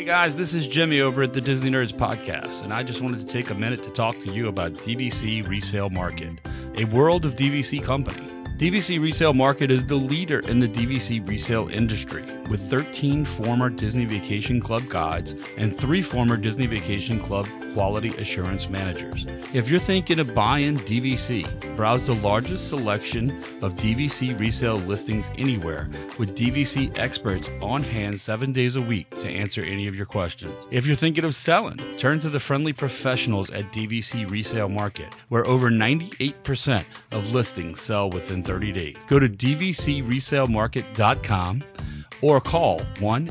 guys, this is Jimmy over at the Disney Nerds Podcast, and I just wanted to take a minute to talk to you about DVC Resale Market, a World of DVC company. DVC Resale Market is the leader in the DVC resale industry, with 13 former Disney Vacation Club guides and 3 former Disney Vacation Club quality assurance managers. If you're thinking of buying DVC, browse the largest selection of DVC resale listings anywhere, with DVC experts on hand 7 days a week to answer any of your questions. If you're thinking of selling, turn to the friendly professionals at DVC Resale Market, where over 98% of listings sell within 30 days. Go to dvcresalemarket.com or call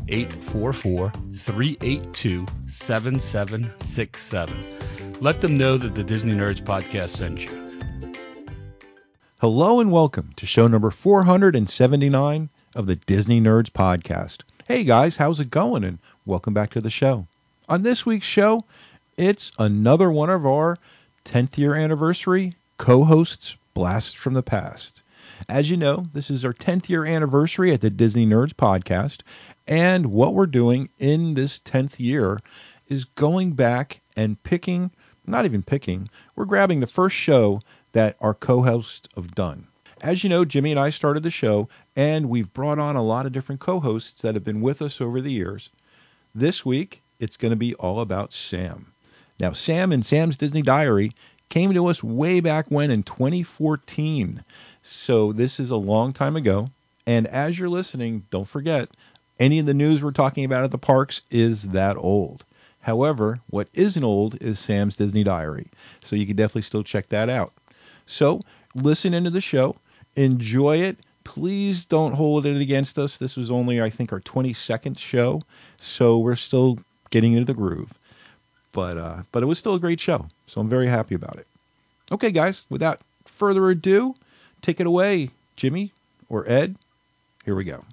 1-844-382-7767. Let them know that the Disney Nerds Podcast sent you. Hello and welcome to show number 479 of the Disney Nerds Podcast. Hey guys, how's it going? And welcome back to the show. On this week's show, it's another one of our 10th year anniversary co-hosts blasts from the past. As you know, this is our 10th year anniversary at the Disney Nerds Podcast, and what we're doing in this 10th year is going back and we're grabbing the first show that our co-hosts have done. As you know, Jimmy and I started the show, and we've brought on a lot of different co-hosts that have been with us over the years. This week, it's going to be all about Sam. Now, Sam and Sam's Disney Diary came to us way back when in 2014. So this is a long time ago. And as you're listening, don't forget, any of the news we're talking about at the parks is that old. However, what isn't old is Sam's Disney Diary. So you can definitely still check that out. So listen into the show. Enjoy it. Please don't hold it against us. This was only, I think, our 22nd show. So we're still getting into the groove. But it was still a great show. So I'm very happy about it. Okay, guys, without further ado, take it away, Jimmy or Ed. Here we go.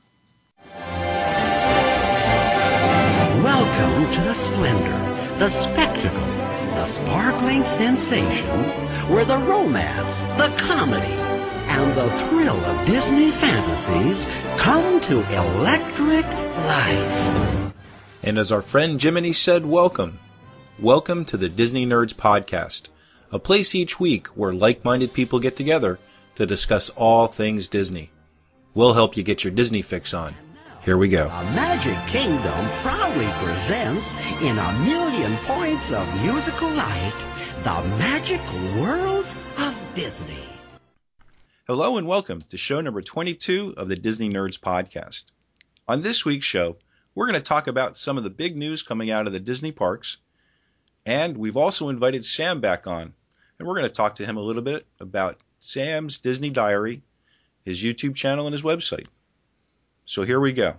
Welcome to the splendor, the spectacle, the sparkling sensation, where the romance, the comedy, and the thrill of Disney fantasies come to electric life. And as our friend Jiminy said, welcome. Welcome to the Disney Nerds Podcast, a place each week where like-minded people get together to discuss all things Disney. We'll help you get your Disney fix on. Here we go. The Magic Kingdom proudly presents, in a million points of musical light, the magic worlds of Disney. Hello and welcome to show number 22 of the Disney Nerds Podcast. On this week's show, we're going to talk about some of the big news coming out of the Disney parks, and we've also invited Sam back on, and we're going to talk to him a little bit about Sam's Disney Diary, his YouTube channel, and his website. So here we go.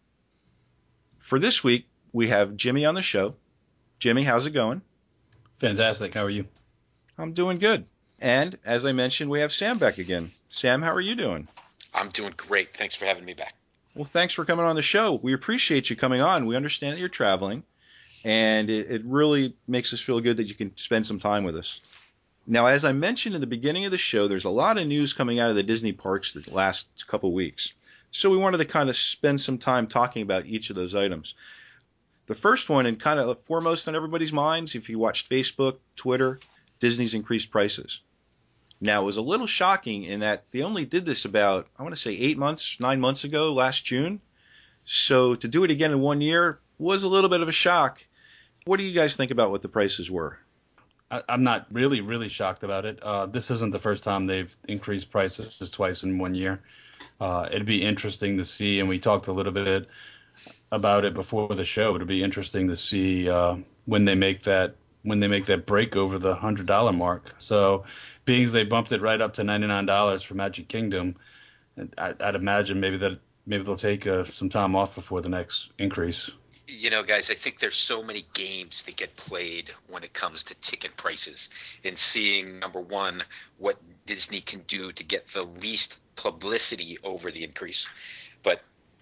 For this week, we have Jimmy on the show. Jimmy, how's it going? Fantastic. How are you? I'm doing good. And as I mentioned, we have Sam back again. Sam, how are you doing? I'm doing great. Thanks for having me back. Well, thanks for coming on the show. We appreciate you coming on. We understand that you're traveling, and it really makes us feel good that you can spend some time with us. Now, as I mentioned in the beginning of the show, there's a lot of news coming out of the Disney parks the last couple weeks. So we wanted to kind of spend some time talking about each of those items. The first one, and kind of foremost on everybody's minds, if you watched Facebook, Twitter, Disney's increased prices. Now, it was a little shocking in that they only did this about, I want to say 9 months ago, last June. So to do it again in 1 year was a little bit of a shock. What do you guys think about what the prices were? I'm not really shocked about it. This isn't the first time they've increased prices twice in 1 year. It'd be interesting to see, and we talked a little bit about it before the show. It'd be interesting to see when they make that break over the $100 mark. So, being as they bumped it right up to $99 for Magic Kingdom, I'd imagine maybe they'll take some time off before the next increase. You know, guys, I think there's so many games that get played when it comes to ticket prices and seeing, number one, what Disney can do to get the least publicity over the increase. But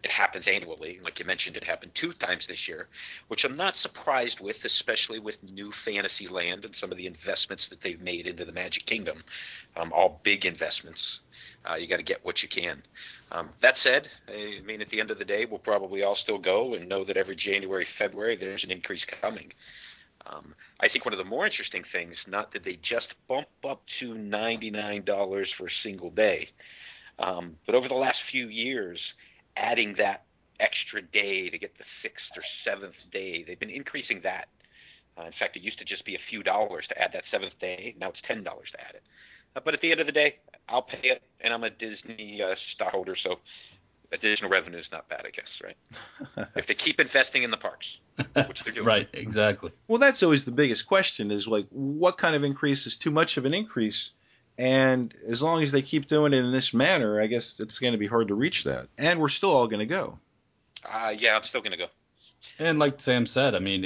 it happens annually. Like you mentioned, it happened 2 times this year, which I'm not surprised with, especially with new Fantasyland and some of the investments that they've made into the Magic Kingdom. All big investments. You got to get what you can. That said, I mean, at the end of the day, we'll probably all still go and know that every January, February, there's an increase coming. I think one of the more interesting things, not that they just bump up to $99 for a single day, but over the last few years, adding that extra day to get the 6th or 7th day, they've been increasing that. In fact, it used to just be a few dollars to add that 7th day. Now it's $10 to add it. But at the end of the day, I'll pay it, and I'm a Disney stockholder, so additional revenue is not bad, I guess, right? If they keep investing in the parks, which they're doing. Right, exactly. Well, that's always the biggest question is, like, what kind of increase is too much of an increase? And as long as they keep doing it in this manner, I guess it's going to be hard to reach that. And we're still all going to go. Yeah, I'm still going to go. And like Sam said, I mean,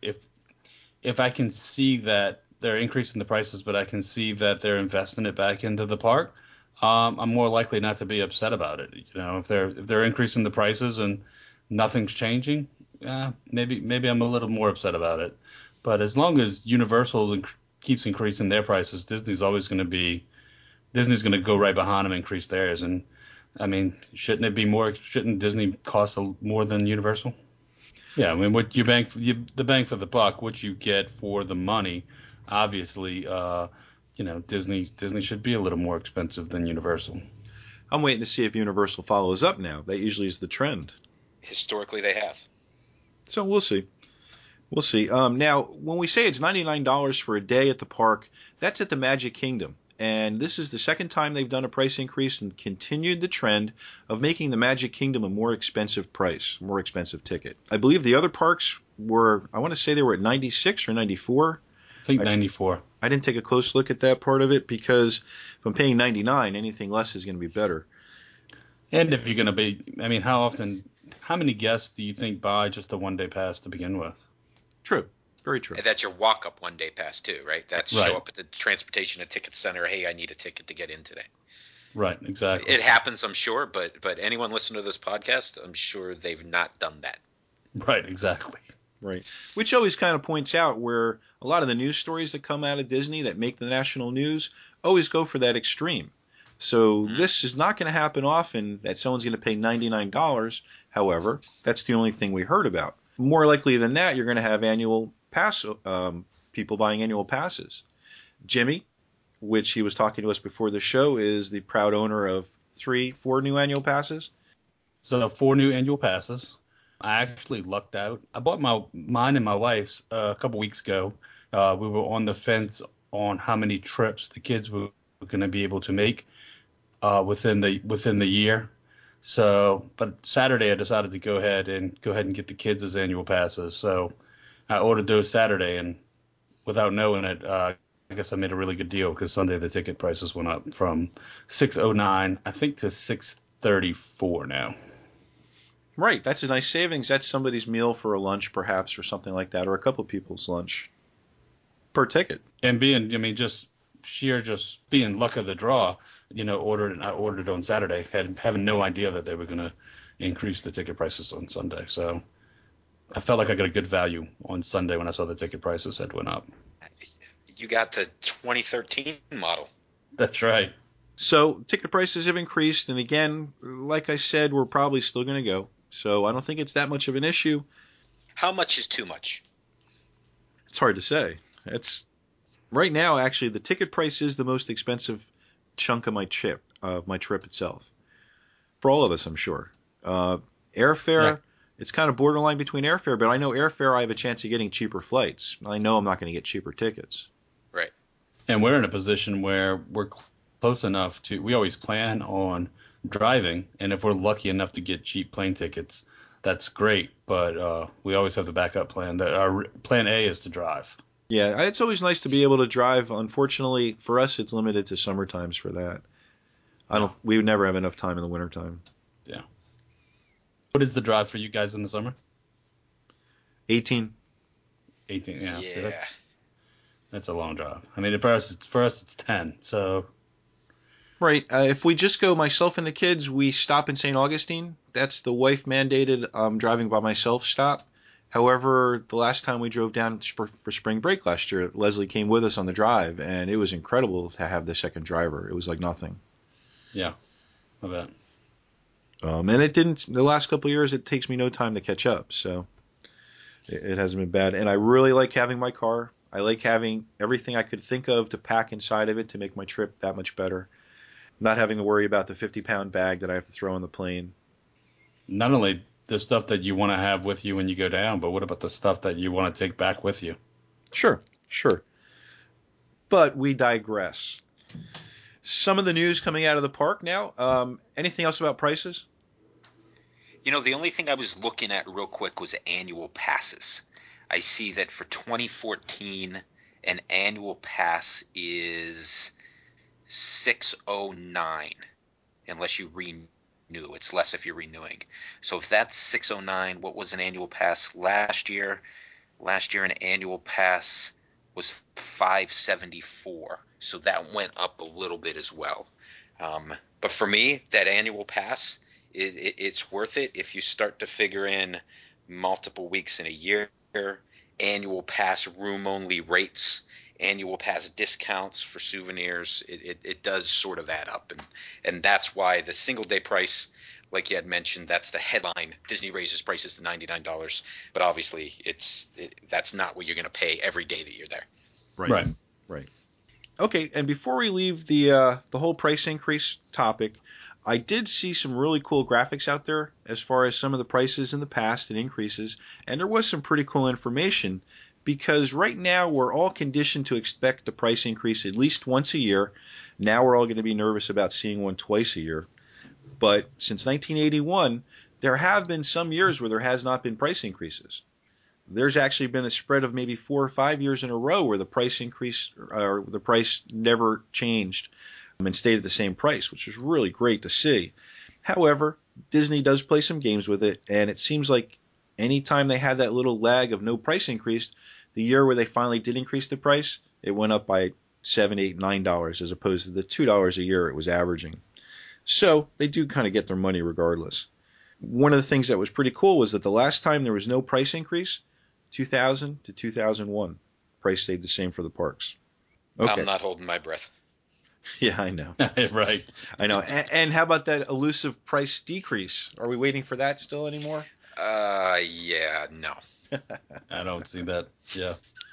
if I can see that they're increasing the prices, but I can see that they're investing it back into the park, I'm more likely not to be upset about it. You know, if they're increasing the prices and nothing's changing, maybe I'm a little more upset about it. But as long as Universal keeps increasing their prices, Disney's going to go right behind them and increase theirs. And I mean, shouldn't Disney cost more than Universal? Yeah, I mean, what the bang for the buck, what you get for the money, obviously, Disney should be a little more expensive than Universal. I'm waiting to see if Universal follows up now. That usually is the trend. Historically, they have. So we'll see. We'll see. Now, when we say it's $99 for a day at the park, that's at the Magic Kingdom. And this is the second time they've done a price increase and continued the trend of making the Magic Kingdom a more expensive price, more expensive ticket. I believe the other parks were, I want to say they were at 96 or 94. I think 94. I didn't take a close look at that part of it because if I'm paying 99, anything less is going to be better. And if you're going to be, I mean, how many guests do you think buy just a one-day pass to begin with? True. Very true. And that's your walk-up one-day pass too, right? That's right. Show up at the transportation and ticket center. Hey, I need a ticket to get in today. Right, exactly. It happens, I'm sure, but anyone listening to this podcast, I'm sure they've not done that. Right, exactly. Right. Which always kind of points out where a lot of the news stories that come out of Disney that make the national news always go for that extreme. So this is not going to happen often that someone's going to pay $99. However, that's the only thing we heard about. More likely than that, you're going to have annual pass people buying annual passes. Jimmy, which he was talking to us before the show, is the proud owner of 4 new annual passes. So 4 new annual passes. I actually lucked out. I bought mine and my wife's a couple weeks ago. We were on the fence on how many trips the kids were going to be able to make within the year. So, but Saturday I decided to go ahead and get the kids as annual passes. So I ordered those Saturday, and without knowing it, I guess I made a really good deal because Sunday the ticket prices went up from $609, I think, to $634 now. Right, that's a nice savings. That's somebody's meal for a lunch, perhaps, or something like that, or a couple people's lunch per ticket. And just being luck of the draw, I ordered it on Saturday, having no idea that they were going to increase the ticket prices on Sunday. So I felt like I got a good value on Sunday when I saw the ticket prices had went up. You got the 2013 model. That's right. So ticket prices have increased, and again, like I said, we're probably still going to go. So I don't think it's that much of an issue. How much is too much? It's hard to say. It's right now, actually, the ticket price is the most expensive chunk of my trip itself. For all of us, I'm sure. Airfare, It's kind of borderline between airfare, but I know airfare I have a chance of getting cheaper flights. I know I'm not going to get cheaper tickets. Right. And we're in a position where we're close enough to, we always plan on driving, and if we're lucky enough to get cheap plane tickets, that's great, but we always have the backup plan. That our plan A is to drive. Yeah, it's always nice to be able to drive. Unfortunately, for us, it's limited to summer times for that. We would never have enough time in the wintertime. Yeah. What is the drive for you guys in the summer? 18. 18, yeah. Yeah. So that's a long drive. I mean, for us it's 10. So Right. If we just go myself and the kids, we stop in St. Augustine. That's the wife mandated driving by myself stop. However, the last time we drove down for spring break last year, Leslie came with us on the drive, and it was incredible to have the second driver. It was like nothing. Yeah, I bet. And it didn't. The last couple of years, it takes me no time to catch up, so it hasn't been bad. And I really like having my car. I like having everything I could think of to pack inside of it to make my trip that much better. Not having to worry about the 50-pound bag that I have to throw on the plane. Not only the stuff that you want to have with you when you go down, but what about the stuff that you want to take back with you? Sure. But we digress. Some of the news coming out of the park now. Anything else about prices? The only thing I was looking at real quick was annual passes. I see that for 2014, an annual pass is $609 unless you renew. It's less if you're renewing. So if that's $609, what was an annual pass last year? Last year an annual pass was $574. So that went up a little bit as well. But for me, that annual pass, it's worth it if you start to figure in multiple weeks in a year, annual pass room only rates, annual pass discounts for souvenirs. It does sort of add up, and that's why the single day price, like you had mentioned, that's the headline. Disney raises prices to $99, but obviously that's not what you're going to pay every day that you're there. Right. Okay, and before we leave the whole price increase topic, I did see some really cool graphics out there as far as some of the prices in the past and increases, and there was some pretty cool information. Because right now we're all conditioned to expect a price increase at least once a year. Now we're all going to be nervous about seeing one twice a year. But since 1981, there have been some years where there has not been price increases. There's actually been a spread of maybe 4 or 5 years in a row where the price increase or the price never changed and stayed at the same price, which is really great to see. However, Disney does play some games with it, and it seems like anytime they had that little lag of no price increase, the year where they finally did increase the price, it went up by $7, $8, $9 as opposed to the $2 a year it was averaging. So they do kind of get their money regardless. One of the things that was pretty cool was that the last time there was no price increase, 2000 to 2001, price stayed the same for the parks. Okay. I'm not holding my breath. Yeah, I know. Right. I know. And how about that elusive price decrease? Are we waiting for that still anymore? Yeah, no. I don't see that. Yeah.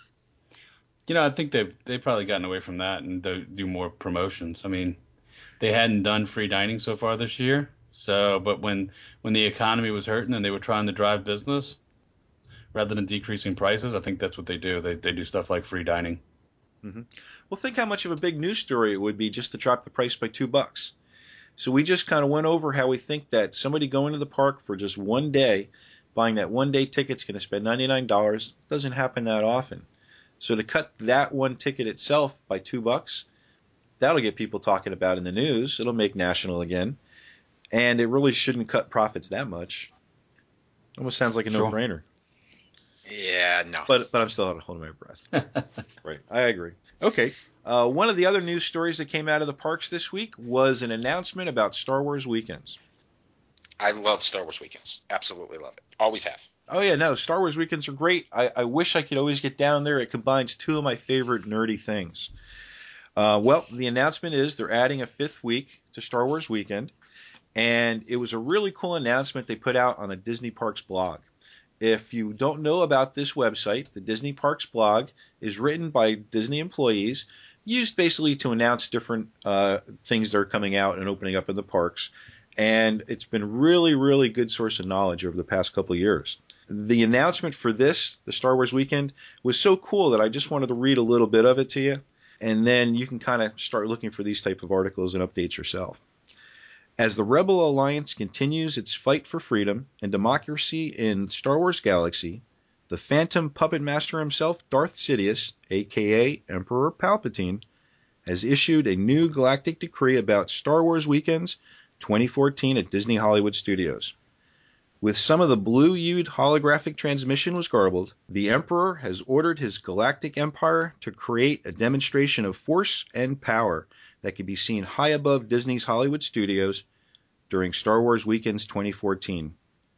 I think they've probably gotten away from that and do more promotions. I mean, they hadn't done free dining so far this year. So, but when the economy was hurting and they were trying to drive business rather than decreasing prices, I think that's what they do. They do stuff like free dining. Mm-hmm. Well, think how much of a big news story it would be just to drop the price by $2. So we just kind of went over how we think that somebody going to the park for just one day, buying that one-day ticket is going to spend $99. Doesn't happen that often. So to cut that one ticket itself by $2, that'll get people talking about in the news. It'll make national again. And it really shouldn't cut profits that much. Almost sounds like a no-brainer. Yeah, no. But I'm still holding my breath. Right. I agree. Okay. One of the other news stories that came out of the parks this week was an announcement about Star Wars weekends. I love Star Wars weekends. Absolutely love it. Always have. Oh, yeah, no. Star Wars weekends are great. I wish I could always get down there. It combines two of my favorite nerdy things. Well, the announcement is they're adding a 5th week to Star Wars weekend. And it was a really cool announcement they put out on the Disney Parks blog. If you don't know about this website, the Disney Parks blog is written by Disney employees, used basically to announce different things that are coming out and opening up in the parks. And it's been really, really good source of knowledge over the past couple of years. The announcement for this, the Star Wars weekend, was so cool that I just wanted to read a little bit of it to you. And then you can kind of start looking for these type of articles and updates yourself. As the Rebel Alliance continues its fight for freedom and democracy in Star Wars Galaxy, the Phantom Puppet Master himself, Darth Sidious, a.k.a. Emperor Palpatine, has issued a new galactic decree about Star Wars Weekends 2014 at Disney Hollywood Studios. With some of the blue-hued holographic transmission was garbled, the Emperor has ordered his galactic empire to create a demonstration of force and power that could be seen high above Disney's Hollywood Studios during Star Wars Weekends 2014.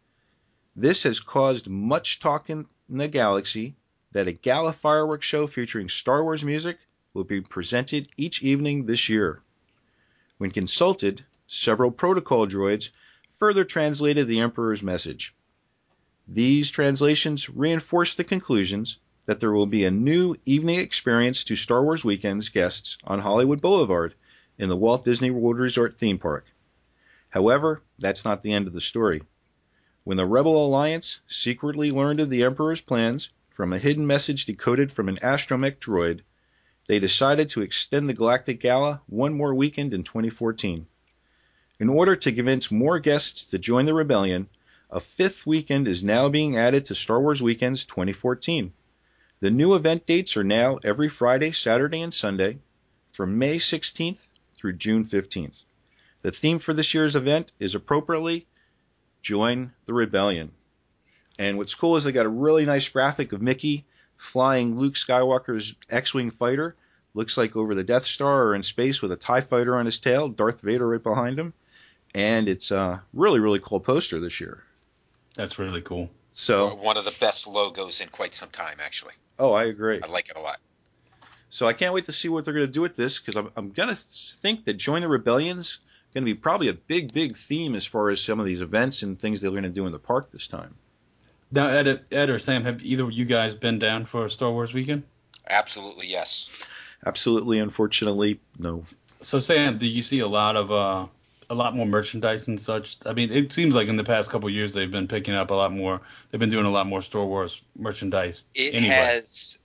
This has caused much talk in the galaxy that a gala fireworks show featuring Star Wars music will be presented each evening this year. When consulted, several protocol droids further translated the Emperor's message. These translations reinforce the conclusions that there will be a new evening experience to Star Wars Weekends guests on Hollywood Boulevard in the Walt Disney World Resort theme park. However, that's not the end of the story. When the Rebel Alliance secretly learned of the Emperor's plans from a hidden message decoded from an astromech droid, they decided to extend the Galactic Gala one more weekend in 2014. In order to convince more guests to join the rebellion, a fifth weekend is now being added to Star Wars Weekends 2014. The new event dates are now every Friday, Saturday, and Sunday from May 16th through June 15th. The theme for this year's event is appropriately Join the Rebellion. And what's cool is they got a really nice graphic of Mickey flying Luke Skywalker's X-Wing fighter. Looks like over the Death Star or in space with a TIE fighter on his tail, Darth Vader right behind him. And it's a really, really cool poster this year. That's really cool. So one of the best logos in quite some time, actually. Oh, I agree. I like it a lot. So I can't wait to see what they're going to do with this, because I'm going to think that Join the Rebellion's going to be probably a big, big theme as far as some of these events and things they're going to do in the park this time. Now, Ed or Sam, have either of you guys been down for a Star Wars weekend? Absolutely, yes. Absolutely, unfortunately, no. So, Sam, do you see a lot more merchandise and such? I mean, it seems like in the past couple of years they've been picking up a lot more. They've been doing a lot more Star Wars merchandise. It anyway. has,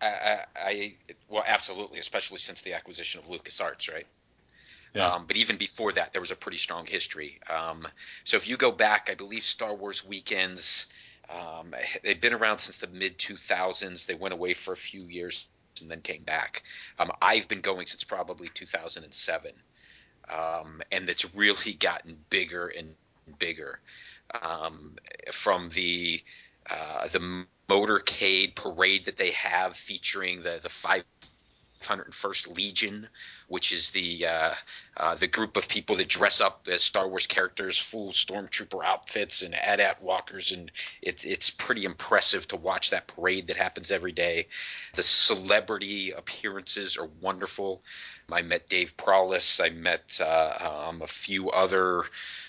well, absolutely, especially since the acquisition of LucasArts, right? Yeah. But even before that, there was a pretty strong history. So if you go back, I believe Star Wars Weekends, they've been around since the mid-2000s. They went away for a few years and then came back. I've been going since probably 2007. And it's really gotten bigger and bigger. From the motorcade parade that they have featuring the 501st Legion, which is the group of people that dress up as Star Wars characters, full stormtrooper outfits and AT-AT walkers, and it's pretty impressive to watch that parade that happens every day. The celebrity appearances are wonderful. I met Dave Prowlis. I met a few other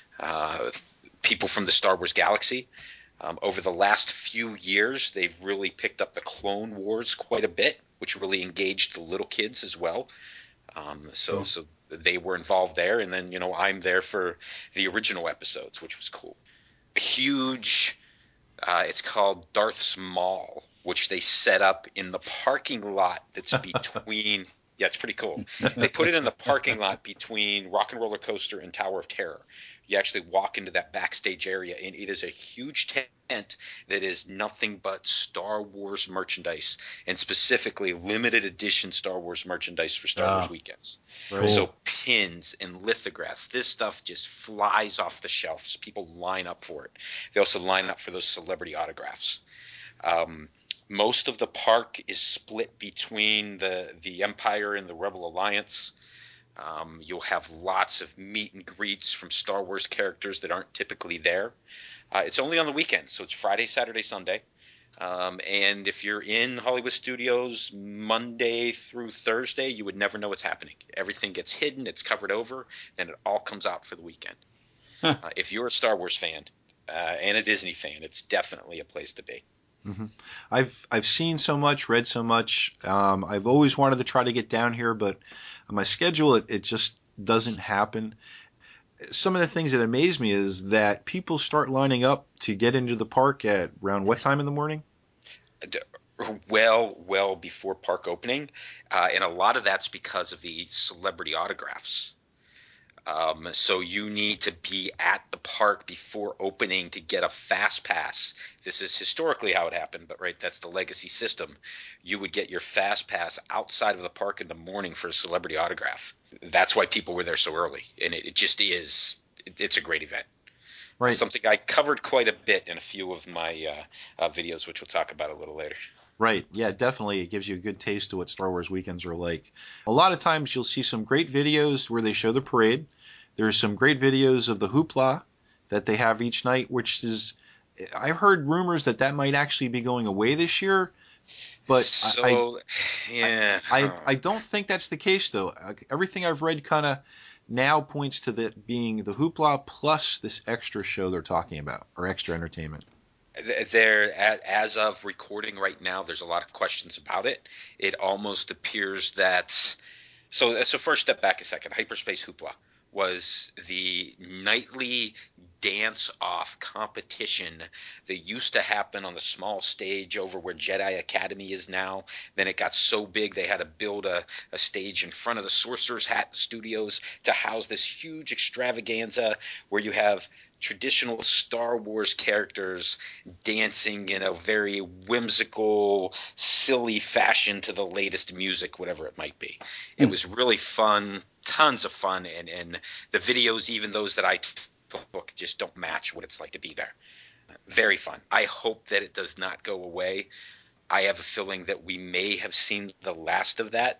people from the Star Wars galaxy. Over the last few years, they've really picked up the Clone Wars quite a bit, which really engaged the little kids as well. So they were involved there. And then, I'm there for the original episodes, which was cool. A huge, it's called Darth's Mall, which they set up in the parking lot that's between – yeah, it's pretty cool. They put it in the parking lot between Rock and Roller Coaster and Tower of Terror. You actually walk into that backstage area, and it is a huge tent that is nothing but Star Wars merchandise, and specifically limited edition Star Wars merchandise for Star Wars Weekends. Cool. So pins and lithographs, this stuff just flies off the shelves. People line up for it. They also line up for those celebrity autographs. Most of the park is split between the Empire and the Rebel Alliance. You'll have lots of meet and greets from Star Wars characters that aren't typically there. It's only on the weekends, so it's Friday, Saturday, Sunday. And if you're in Hollywood Studios Monday through Thursday, you would never know what's happening. Everything gets hidden, it's covered over, and it all comes out for the weekend. If you're a Star Wars fan and a Disney fan, it's definitely a place to be. Mm-hmm. I've seen so much, read so much. I've always wanted to try to get down here, but on my schedule, it just doesn't happen. Some of the things that amaze me is that people start lining up to get into the park at around what time in the morning? Well before park opening, and a lot of that's because of the celebrity autographs. So you need to be at the park before opening to get a fast pass. This is historically how it happened, but right, that's the legacy system. You would get your fast pass outside of the park in the morning for a celebrity autograph. That's why people were there so early, and it just is. It's a great event. Right. Something I covered quite a bit in a few of my videos, which we'll talk about a little later. Right. Yeah, definitely. It gives you a good taste of what Star Wars weekends are like. A lot of times you'll see some great videos where they show the parade. There's some great videos of the hoopla that they have each night, which is, I've heard rumors that might actually be going away this year. But yeah. I don't think that's the case, though. Everything I've read kind of now points to that being the hoopla plus this extra show they're talking about, or extra entertainment. As of recording right now, there's a lot of questions about it. It almost appears that so first step back a second. Hyperspace Hoopla was the nightly dance-off competition that used to happen on the small stage over where Jedi Academy is now. Then it got so big they had to build a stage in front of the Sorcerer's Hat Studios to house this huge extravaganza where you have traditional Star Wars characters dancing in a very whimsical, silly fashion to the latest music, whatever it might be. It was really fun, tons of fun, and the videos, even those that I took, just don't match what it's like to be there. Very fun. I hope that it does not go away. I have a feeling that we may have seen the last of that.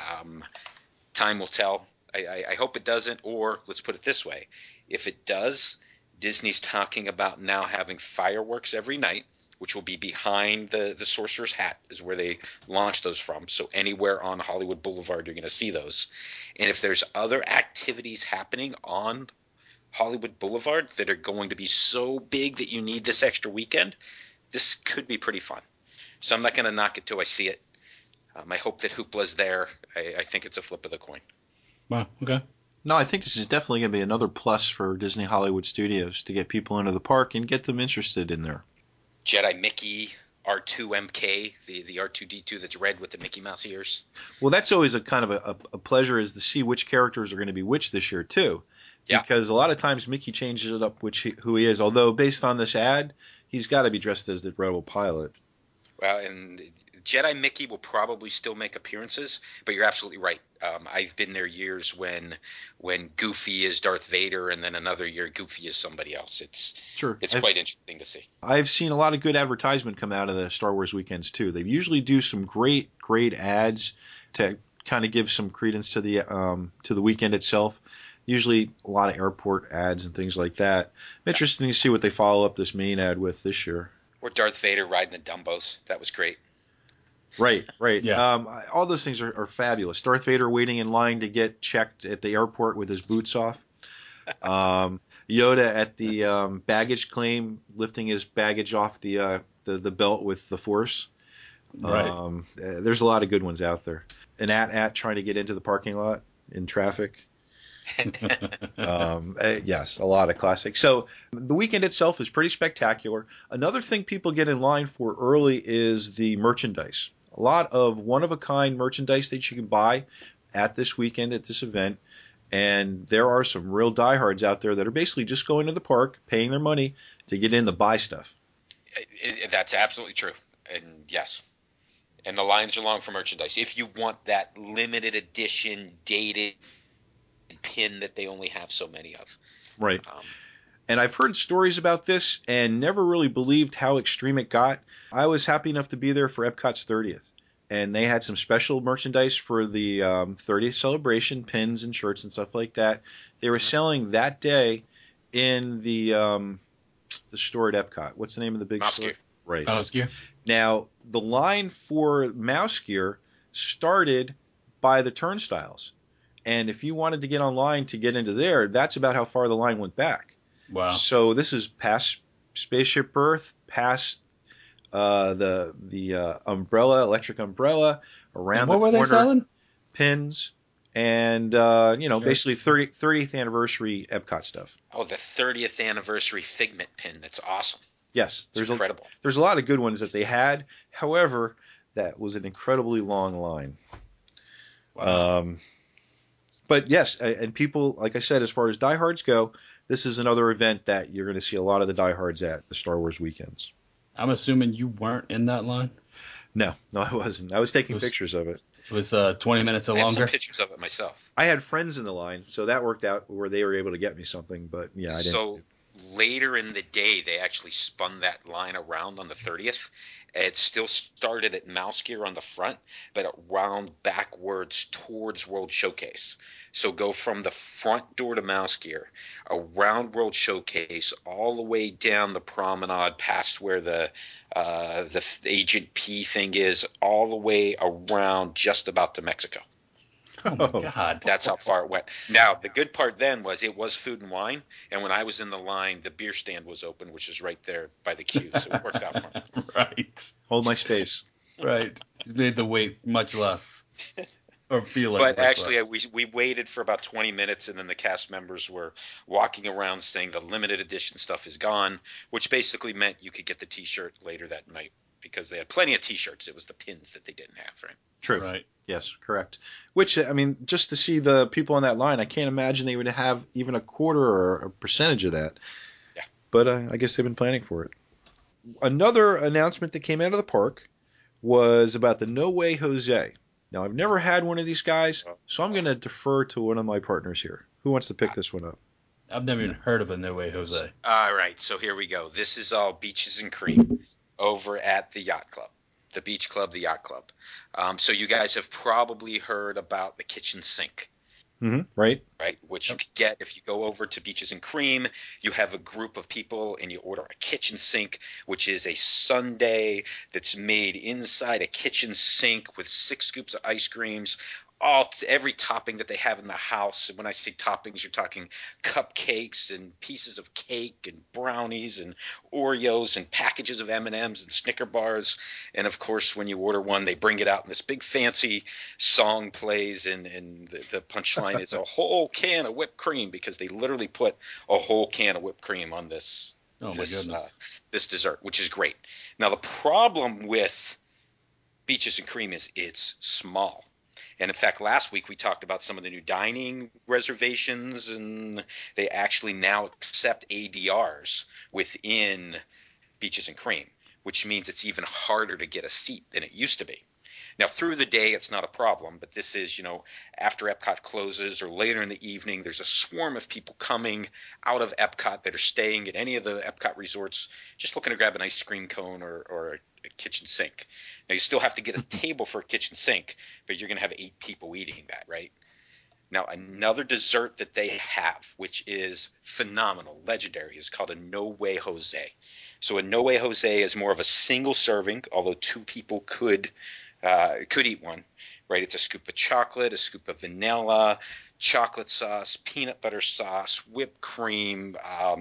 Time will tell. I hope it doesn't, or let's put it this way. If it does, Disney's talking about now having fireworks every night, which will be behind the Sorcerer's Hat is where they launch those from. So anywhere on Hollywood Boulevard, you're going to see those. And if there's other activities happening on Hollywood Boulevard that are going to be so big that you need this extra weekend, this could be pretty fun. So I'm not going to knock it till I see it. I hope that Hoopla's there. I think it's a flip of the coin. Wow. Okay. No, I think this is definitely going to be another plus for Disney Hollywood Studios to get people into the park and get them interested in there. Jedi Mickey, R2MK, the R2D2 that's red with the Mickey Mouse ears. Well, that's always a kind of a pleasure, is to see which characters are going to be which this year too. Yeah. Because a lot of times Mickey changes it up who he is. Although based on this ad, he's got to be dressed as the Rebel pilot. Well, and Jedi Mickey will probably still make appearances, but you're absolutely right. I've been there years when Goofy is Darth Vader, and then another year Goofy is somebody else. It's quite interesting to see. I've seen a lot of good advertisement come out of the Star Wars weekends too. They usually do some great ads to kind of give some credence to the weekend itself. Usually a lot of airport ads and things like that. Interesting to see what they follow up this main ad with this year. Or Darth Vader riding the Dumbos. That was great. Right. Yeah. All those things are fabulous. Darth Vader waiting in line to get checked at the airport with his boots off. Yoda at the baggage claim lifting his baggage off the belt with the Force. Right. There's a lot of good ones out there. And at trying to get into the parking lot in traffic. Yes, a lot of classics. So the weekend itself is pretty spectacular. Another thing people get in line for early is the merchandise. A lot of one-of-a-kind merchandise that you can buy at this weekend at this event. And there are some real diehards out there that are basically just going to the park, paying their money to get in to buy stuff. That's absolutely true. And yes. And the lines are long for merchandise. If you want that limited edition, dated pin that they only have so many of. Right. And I've heard stories about this and never really believed how extreme it got. I was happy enough to be there for Epcot's 30th. And they had some special merchandise for the 30th celebration, pins and shirts and stuff like that. They were selling that day in the store at Epcot. What's the name of the big Mouse store? Gear. Right. Mouse Gear. Now, the line for Mouse Gear started by the turnstiles. And if you wanted to get online to get into there, that's about how far the line went back. Wow. So this is past Spaceship Earth, past the umbrella, electric umbrella, around the corner. What were they selling? Pins and Sure. basically 30th anniversary Epcot stuff. Oh, the 30th anniversary Figment pin. That's awesome. Yes, It's incredible. There's a lot of good ones that they had. However, that was an incredibly long line. Wow. But yes, and people, like I said, as far as diehards go, this is another event that you're going to see a lot of the diehards at the Star Wars weekends. I'm assuming you weren't in that line? No, I wasn't. I was taking pictures of it. It was 20 minutes or I have longer? some pictures of it myself. I had friends in the line, so that worked out where they were able to get me something. But yeah, I didn't. later in the day, they actually spun that line around on the 30th. It still started at Mouse Gear on the front, but it wound backwards towards World Showcase. So go from the front door to Mouse Gear, around World Showcase, all the way down the promenade past where the Agent P thing is, all the way around just about to Mexico. Oh my God. That's how far it went. Now, the good part then was it was Food and Wine, and when I was in the line, the beer stand was open, which is right there by the queue, so it worked out for me. Right. Hold my space. Right. It made the wait much less. Or feel like But actually, less. we waited for about 20 minutes, and then the cast members were walking around saying the limited edition stuff is gone, which basically meant you could get the T-shirt later that night because they had plenty of T-shirts. It was the pins that they didn't have, right? True. Right. Yes, correct. Which, I mean, just to see the people on that line, I can't imagine they would have even a quarter or a percentage of that. Yeah. But I guess they've been planning for it. Another announcement that came out of the park was about the No Way Jose. Now, I've never had one of these guys, so I'm going to defer to one of my partners here. Who wants to pick this one up? I've never even heard of a No Way Jose. All right, so here we go. This is all Beaches and Cream over at the Yacht Club. The Beach Club, the Yacht Club. So you guys have probably heard about the kitchen sink. Mm-hmm. Right. Right, which you could get if you go over to Beaches and Cream. You have a group of people and you order a kitchen sink, which is a sundae that's made inside a kitchen sink with 6 scoops of ice creams, every topping that they have in the house. And when I say toppings, you're talking cupcakes and pieces of cake and brownies and Oreos and packages of M&Ms and Snicker bars. And of course, when you order one, they bring it out and this big fancy song plays, and the punchline is a whole can of whipped cream, because they literally put a whole can of whipped cream on this. Oh my goodness. This dessert, which is great. Now the problem with Beaches and Cream is it's small. And in fact, last week we talked about some of the new dining reservations, and they actually now accept ADRs within Beaches and Cream, which means it's even harder to get a seat than it used to be. Now, through the day, it's not a problem, but this is, after Epcot closes or later in the evening, there's a swarm of people coming out of Epcot that are staying at any of the Epcot resorts just looking to grab an ice cream cone or a kitchen sink. Now, you still have to get a table for a kitchen sink, but you're going to have 8 people eating that, right? Now, another dessert that they have, which is phenomenal, legendary, is called a No Way Jose. So a No Way Jose is more of a single serving, although 2 people could eat one, right? It's a scoop of chocolate, a scoop of vanilla, chocolate sauce, peanut butter sauce, whipped cream,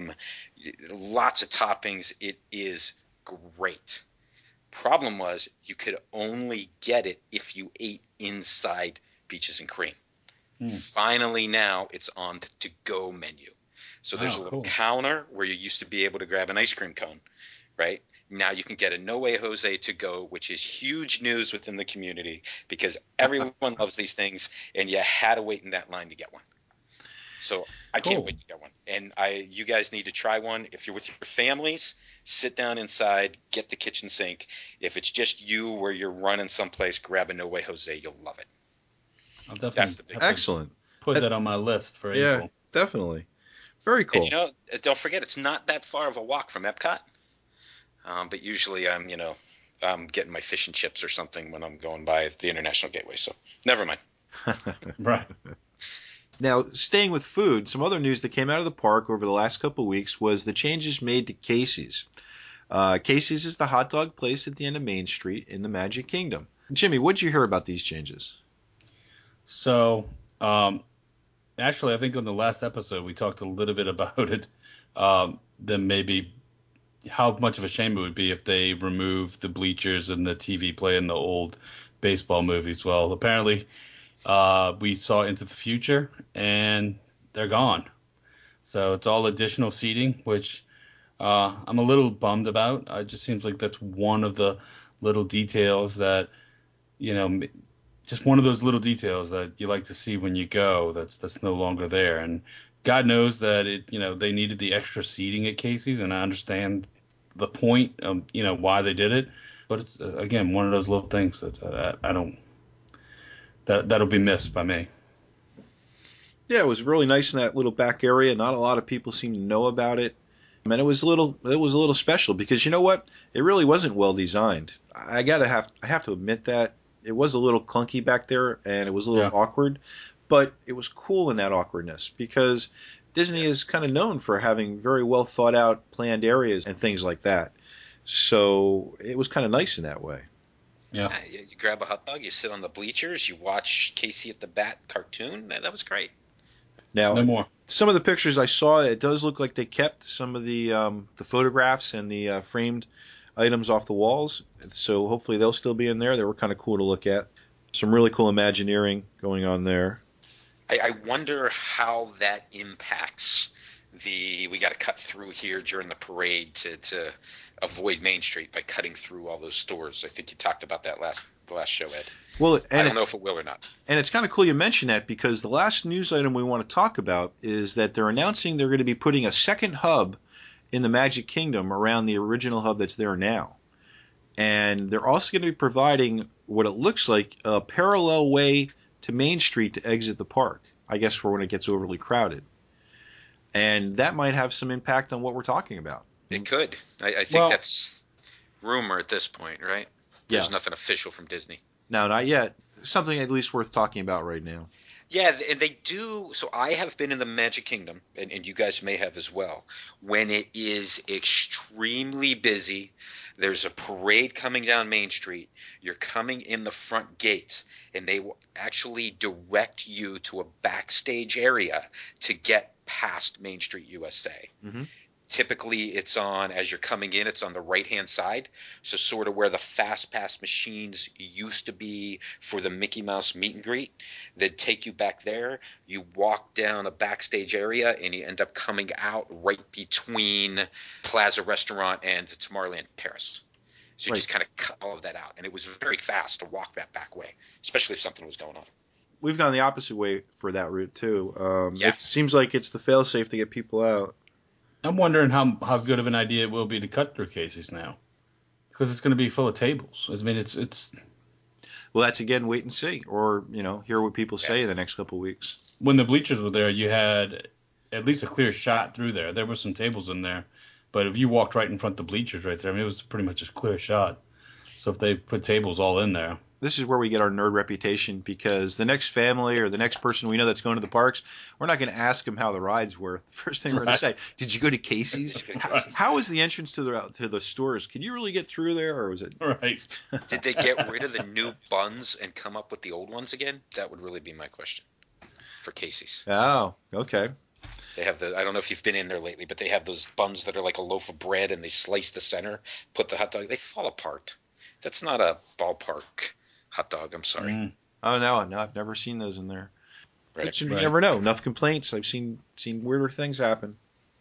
lots of toppings. It is great. Problem was you could only get it if you ate inside Beaches and Cream. Finally now it's on the to-go menu. So there's a little counter where you used to be able to grab an ice cream cone, right? Now you can get a No Way Jose to go, which is huge news within the community because everyone loves these things, and you had to wait in that line to get one. So I can't wait to get one. And you guys need to try one. If you're with your families, sit down inside, get the kitchen sink. If it's just you where you're running someplace, grab a No Way Jose. You'll love it. I'll definitely That's the big Excellent. Put that on my list for Yeah, April. definitely. Very cool. And don't forget, it's not that far of a walk from Epcot. But usually I'm getting my fish and chips or something when I'm going by the International Gateway. So never mind. Right. Now, staying with food, some other news that came out of the park over the last couple of weeks was the changes made to Casey's. Casey's is the hot dog place at the end of Main Street in the Magic Kingdom. Jimmy, what did you hear about these changes? So, actually, I think on the last episode we talked a little bit about it. Then maybe how much of a shame it would be if they removed the bleachers and the TV playing the old baseball movies. Well, apparently we saw Into the Future, and they're gone. So it's all additional seating, which I'm a little bummed about. It just seems like that's one of the little details that, just one of those little details that you like to see when you go that's no longer there. And God knows that they needed the extra seating at Casey's, and I understand the point of why they did it, but it's again one of those little things that I don't that'll be missed by me. Yeah, it was really nice in that little back area. Not a lot of people seem to know about it. And it was a little special because you know what? It really wasn't well designed. I have to admit that it was a little clunky back there and it was a little awkward, but it was cool in that awkwardness because Disney is kind of known for having very well thought out planned areas and things like that. So it was kind of nice in that way. Yeah. You grab a hot dog, you sit on the bleachers, you watch Casey at the Bat cartoon. That was great. Now, no more. Some of the pictures I saw, it does look like they kept some of the photographs and the framed items off the walls. So hopefully they'll still be in there. They were kind of cool to look at. Some really cool Imagineering going on there. I wonder how that impacts we got to cut through here during the parade to avoid Main Street by cutting through all those stores. I think you talked about that the last show, Ed. Well, I don't know if it will or not. And it's kind of cool you mention that because the last news item we want to talk about is that they're announcing they're going to be putting a second hub in the Magic Kingdom around the original hub that's there now. And they're also going to be providing what it looks like a parallel way to Main Street to exit the park, I guess for when it gets overly crowded. And that might have some impact on what we're talking about. It could. I think that's rumor at this point, right? There's nothing official from Disney. No, not yet. Something at least worth talking about right now. Yeah, and they do. So I have been in the Magic Kingdom, and you guys may have as well, when it is extremely busy. There's a parade coming down Main Street. You're coming in the front gates, and they will actually direct you to a backstage area to get past Main Street USA. Mm-hmm. Typically, as you're coming in, it's on the right-hand side. So sort of where the Fast Pass machines used to be for the Mickey Mouse meet and greet. They'd take you back there. You walk down a backstage area, and you end up coming out right between Plaza Restaurant and the Tomorrowland Terrace. So you just kind of cut all of that out. And it was very fast to walk that back way, especially if something was going on. We've gone the opposite way for that route, too. It seems like it's the fail-safe to get people out. I'm wondering how good of an idea it will be to cut through Casey's now, because it's going to be full of tables. I mean, it's. Well, that's again wait and see, or hear what people say in the next couple of weeks. When the bleachers were there, you had at least a clear shot through there. There were some tables in there, but if you walked right in front of the bleachers right there, I mean, it was pretty much a clear shot. So if they put tables all in there. This is where we get our nerd reputation because the next family or the next person we know that's going to the parks, we're not going to ask them how the rides were. The first thing we're going to say, did you go to Casey's? How was the entrance to the stores? Can you really get through there, or was it? Right. Did they get rid of the new buns and come up with the old ones again? That would really be my question for Casey's. Oh, okay. They have I don't know if you've been in there lately, but they have those buns that are like a loaf of bread and they slice the center, put the hot dog. They fall apart. That's not a ballpark hot dog. I'm sorry. Oh no, I've never seen those in there. Right. But you never know. Enough complaints. I've seen weirder things happen.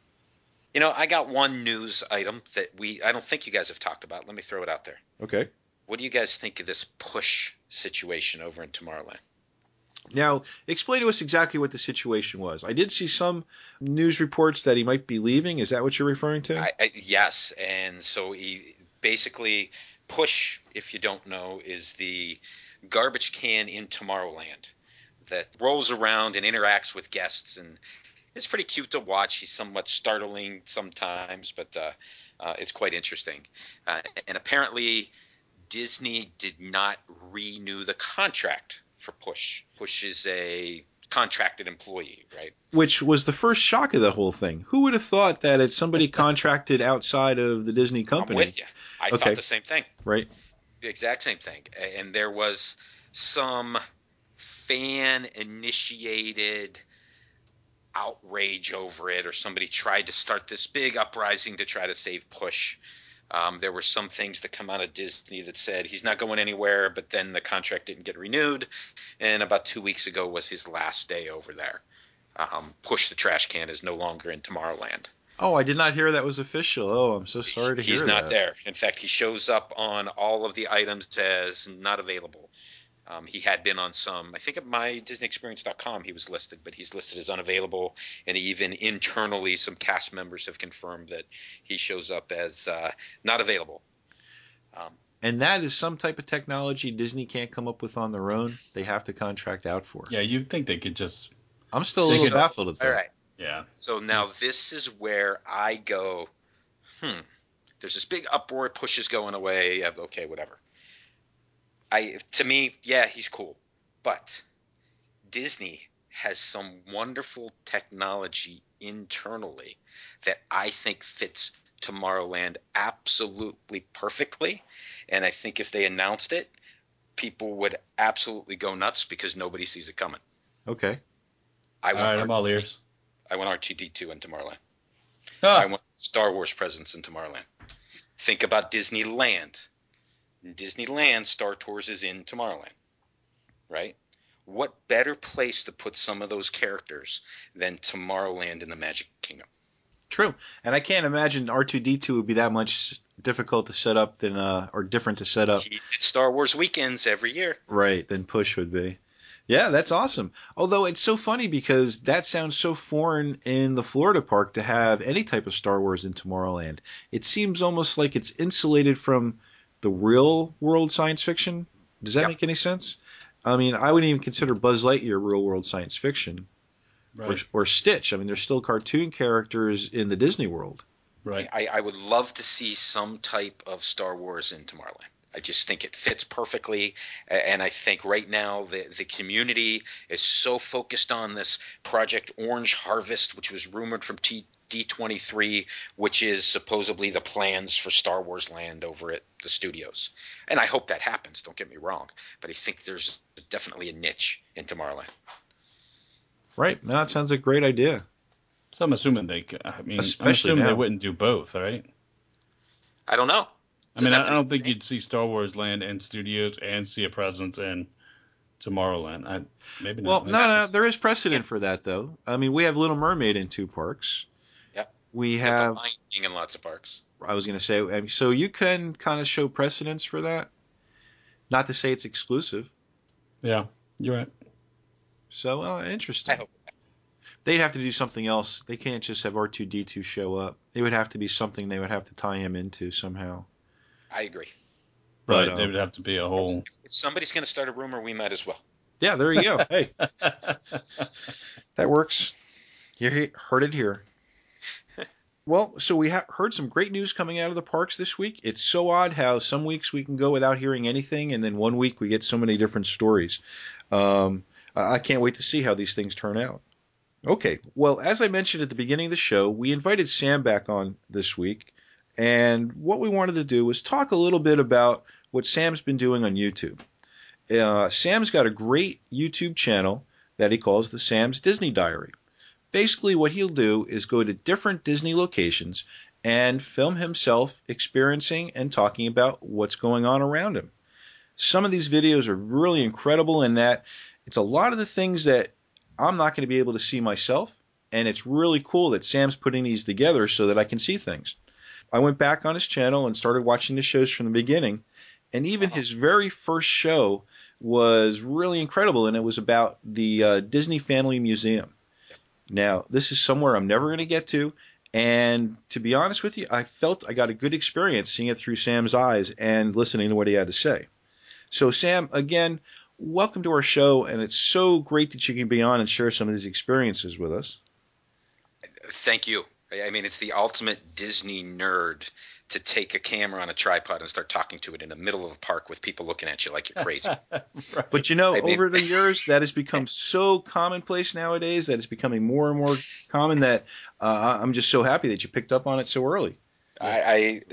I got one news item that I don't think you guys have talked about. Let me throw it out there. Okay. What do you guys think of this push situation over in Tomorrowland? Now, explain to us exactly what the situation was. I did see some news reports that he might be leaving. Is that what you're referring to? Yes, and so he basically. Push, if you don't know, is the garbage can in Tomorrowland that rolls around and interacts with guests, and it's pretty cute to watch. He's somewhat startling sometimes, but it's quite interesting. And apparently Disney did not renew the contract for Push. Push is a contracted employee, right? Which was the first shock of the whole thing. Who would have thought that it's somebody contracted outside of the Disney company? I'm with you. I thought the same thing. Right. The exact same thing. And there was some fan-initiated outrage over it, or somebody tried to start this big uprising to try to save Push. There were some things that come out of Disney that said he's not going anywhere, but then the contract didn't get renewed. And about 2 weeks ago was his last day over there. Push the Trash Can is no longer in Tomorrowland. Oh, I did not hear that was official. Oh, I'm so sorry to hear that. He's not there. In fact, he shows up on all of the items as not available. He had been on some, I think at MyDisneyExperience.com he was listed, but he's listed as unavailable. And even internally, some cast members have confirmed that he shows up as not available. And that is some type of technology Disney can't come up with on their own. They have to contract out for. Yeah, you'd think they could just. I'm still a little baffled at that. All right. Yeah. So now this is where I go, there's this big uproar, Push is going away. Okay, whatever. To me, yeah, he's cool. But Disney has some wonderful technology internally that I think fits Tomorrowland absolutely perfectly. And I think if they announced it, people would absolutely go nuts because nobody sees it coming. Okay. All right, I'm all ears. I want R2-D2 in Tomorrowland. Ah, I want Star Wars presence in Tomorrowland. Think about Disneyland. In Disneyland, Star Tours is in Tomorrowland, right? What better place to put some of those characters than Tomorrowland in the Magic Kingdom? True. And I can't imagine R2-D2 would be that much difficult to set up than or different to set up. He did Star Wars weekends every year. Right, than Push would be. Yeah, that's awesome. Although it's so funny because that sounds so foreign in the Florida park to have any type of Star Wars in Tomorrowland. It seems almost like it's insulated from the real world science fiction. Does that make any sense? I mean, I wouldn't even consider Buzz Lightyear real world science fiction. right. Or Stitch. I mean, there's still cartoon characters in the Disney world. Right. I would love to see some type of Star Wars in Tomorrowland. I just think it fits perfectly, and I think right now the community is so focused on this Project Orange Harvest, which was rumored from D23, which is supposedly the plans for Star Wars Land over at the studios. And I hope that happens, don't get me wrong, but I think there's definitely a niche in Tomorrowland. Right. That sounds like a great idea. So I'm assuming Especially they now. wouldn't do both, right? I don't know. I mean, I don't think you'd see Star Wars Land and Studios and see a presence in Tomorrowland. Maybe Well, not. no, there is precedent for that, though. I mean, we have Little Mermaid in 2 parks. Yep. We The have, Lion King in lots of parks. I was going to say, I mean, so you can kind of show precedence for that. Not to say it's exclusive. Yeah, you're right. So, interesting. I hope. They'd have to do something else. They can't just have R2-D2 show up. It would have to be something they would have to tie him into somehow. I agree. But, Right, they would have to be a whole. If somebody's going to start a rumor, we might as well. Yeah, there you go. Hey, that works. You heard it here. Well, so we heard some great news coming out of the parks this week. It's so odd how some weeks we can go without hearing anything, and then one week we get so many different stories. I can't wait to see how these things turn out. Okay, well, as I mentioned at the beginning of the show, we invited Sam back on this week, and what we wanted to do was talk a little bit about what Sam's been doing on YouTube. Sam's got a great YouTube channel that he calls the Sam's Disney Diary. Basically, what he'll do is go to different Disney locations and film himself experiencing and talking about what's going on around him. Some of these videos are really incredible in that it's a lot of the things that I'm not going to be able to see myself, and it's really cool that Sam's putting these together so that I can see things. I went back on his channel and started watching the shows from the beginning, and even his very first show was really incredible, and it was about the Disney Family Museum. Now, this is somewhere I'm never going to get to, and to be honest with you, I felt I got a good experience seeing it through Sam's eyes and listening to what he had to say. So, Sam, again, welcome to our show, and it's so great that you can be on and share some of these experiences with us. Thank you. I mean, it's the ultimate Disney nerd to take a camera on a tripod and start talking to it in the middle of a park with people looking at you like you're crazy. Right. But you know, over the years, that has become so commonplace nowadays that it's becoming more and more common that I'm just so happy that you picked up on it so early. I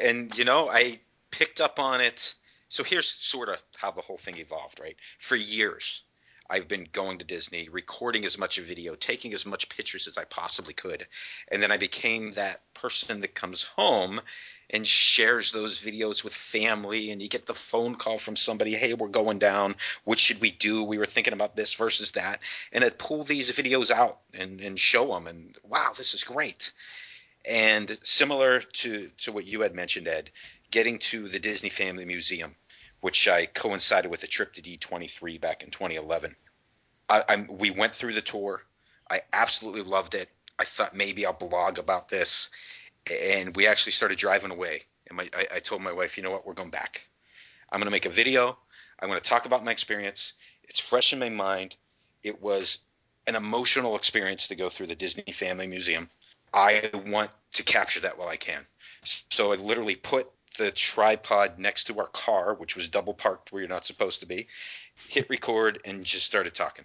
picked up on it. So here's sort of how the whole thing evolved, right? For years, I've been going to Disney, recording as much video, taking as much pictures as I possibly could. And then I became that person that comes home and shares those videos with family, and you get the phone call from somebody, hey, we're going down. What should we do? We were thinking about this versus that. And I'd pull these videos out and show them, and wow, this is great. And similar to what you had mentioned, Ed, getting to the Disney Family Museum, which I coincided with a trip to D23 back in 2011. We went through the tour. I absolutely loved it. I thought maybe I'll blog about this. And we actually started driving away. And I told my wife, you know what, we're going back. I'm going to make a video. I'm going to talk about my experience. It's fresh in my mind. It was an emotional experience to go through the Disney Family Museum. I want to capture that while I can. So I literally put the tripod next to our car, which was double parked where you're not supposed to be, hit record, and just started talking.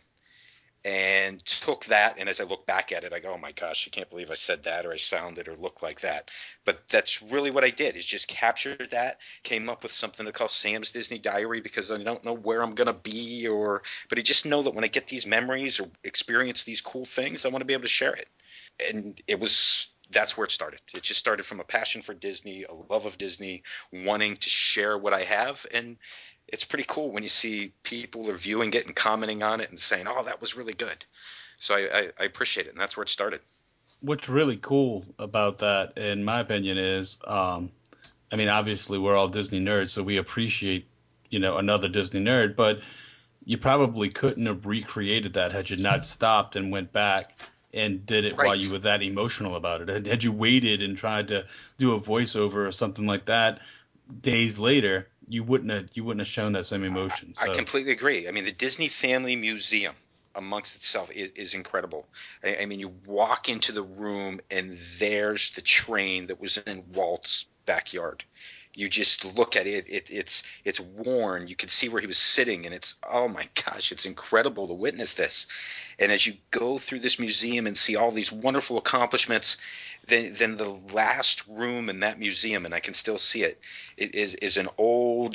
And took that, and as I look back at it, I go, oh my gosh, I can't believe I said that, or I sounded or looked like that. But that's really what I did, is just captured that, came up with something to call Sam's Disney Diary, because I don't know where I'm going to be, but I just know that when I get these memories or experience these cool things, I want to be able to share it. And that's where it started. It just started from a passion for Disney, a love of Disney, wanting to share what I have. And it's pretty cool when you see people are viewing it and commenting on it and saying, oh, that was really good. So I appreciate it, and that's where it started. What's really cool about that, in my opinion, is, I mean, obviously we're all Disney nerds, so we appreciate, another Disney nerd, but you probably couldn't have recreated that had you not stopped and went back and did it while you were that emotional about it. Had you waited and tried to do a voiceover or something like that days later, you wouldn't have shown that same emotion. I completely agree. I mean, the Disney Family Museum amongst itself is incredible. I mean, you walk into the room and there's the train that was in Walt's backyard. You just look at it, it's worn. You can see where he was sitting, and it's, oh my gosh, it's incredible to witness this. And as you go through this museum and see all these wonderful accomplishments, then the last room in that museum, and I can still see it, is an old,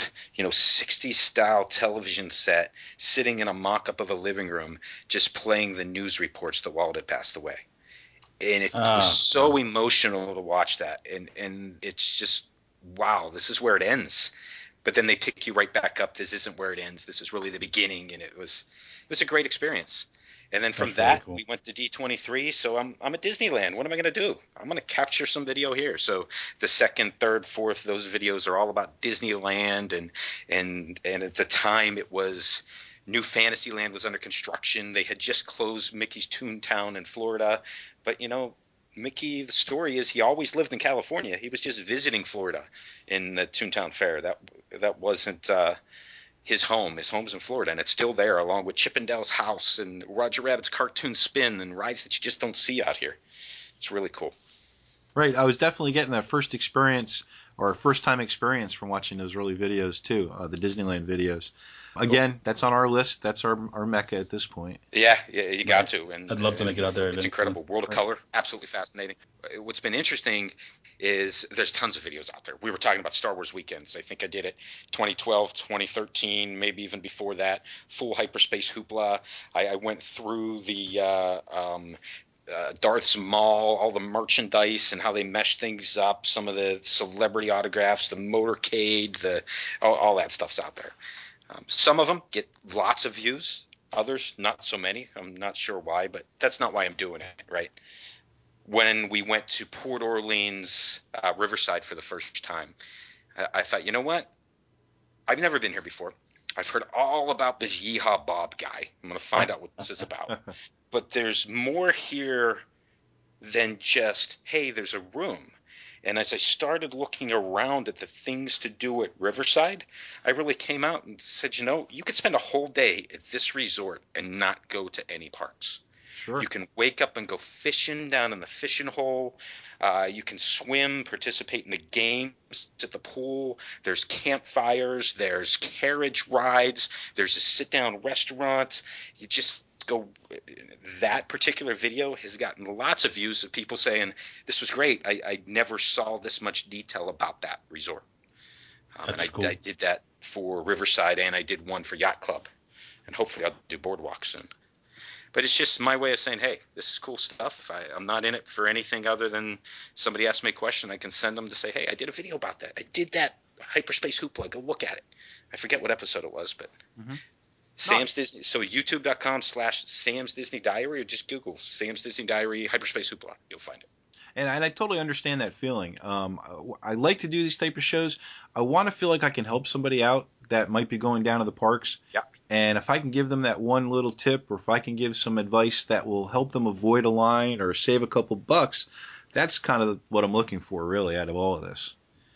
60s style television set sitting in a mock-up of a living room, just playing the news reports that Walt had passed away. And it was so emotional to watch that, and it's just, wow, this is where it ends. But then they pick you right back up. This isn't where it ends. This is really the beginning, and it was a great experience. And then from that, we went to D23. So I'm at Disneyland. What am I going to do? I'm going to capture some video here. So the second, third, fourth, those videos are all about Disneyland, and at the time it was New Fantasyland was under construction. They had just closed Mickey's Toontown in Florida, but Mickey, the story is he always lived in California. He was just visiting Florida in the Toontown Fair. That wasn't his home. His home's in Florida, and it's still there, along with Chip 'n Dale's house and Roger Rabbit's Cartoon Spin and rides that you just don't see out here. It's really cool. Right. I was definitely getting that first experience, or first time experience, from watching those early videos too, the Disneyland videos. Again, that's on our list. That's our Mecca at this point. Yeah, you got to. And I'd love to make it out there. It's incredible. World of Color, absolutely fascinating. What's been interesting is there's tons of videos out there. We were talking about Star Wars weekends. I think I did it 2012, 2013, maybe even before that. Full hyperspace hoopla. I went through the Darth's Mall, all the merchandise and how they mesh things up, some of the celebrity autographs, the motorcade, all that stuff's out there. Some of them get lots of views, others not so many. I'm not sure why, but that's not why I'm doing it, right? When we went to Port Orleans, Riverside for the first time, I thought, you know what? I've never been here before. I've heard all about this Yeehaw Bob guy. I'm going to find out what this is about. But there's more here than just, hey, there's a room. And as I started looking around at the things to do at Riverside, I really came out and said, you could spend a whole day at this resort and not go to any parks. Sure. You can wake up and go fishing down in the fishing hole. You can swim, participate in the games at the pool. There's campfires. There's carriage rides. There's a sit-down restaurant. You just go. That particular video has gotten lots of views of people saying, this was great. I never saw this much detail about that resort. And cool. I did that for Riverside, and I did one for Yacht Club. And hopefully I'll do Boardwalk soon. But it's just my way of saying, hey, this is cool stuff. I'm not in it for anything other than somebody asks me a question. I can send them to say, hey, I did a video about that. I did that hyperspace hoopla. Go look at it. I forget what episode it was, but Sam's Disney. So youtube.com/Sam's Disney Diary, or just Google Sam's Disney Diary hyperspace hoopla. You'll find it. And I totally understand that feeling. I like to do these type of shows. I want to feel like I can help somebody out that might be going down to the parks. Yeah. And if I can give them that one little tip, or if I can give some advice that will help them avoid a line or save a couple bucks, that's kind of what I'm looking for, really, out of all of this.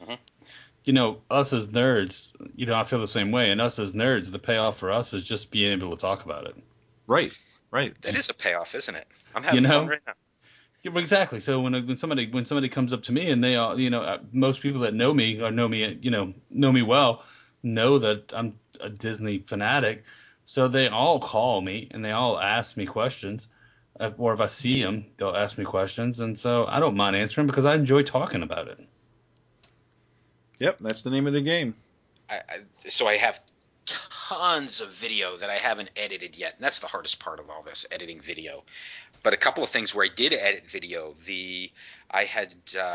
Us as nerds, I feel the same way. And us as nerds, the payoff for us is just being able to talk about it. Right. Right. That is a payoff, isn't it? I'm having fun right now. Yeah, exactly. So when somebody comes up to me and they all, most people that know me or know me well, know that I'm a Disney fanatic. So they all call me and they all ask me questions, or if I see them, they'll ask me questions, and so I don't mind answering because I enjoy talking about it. Yep, that's the name of the game. So I have tons of video that I haven't edited yet, and that's the hardest part of all this, editing video. But a couple of things where I did edit video, I had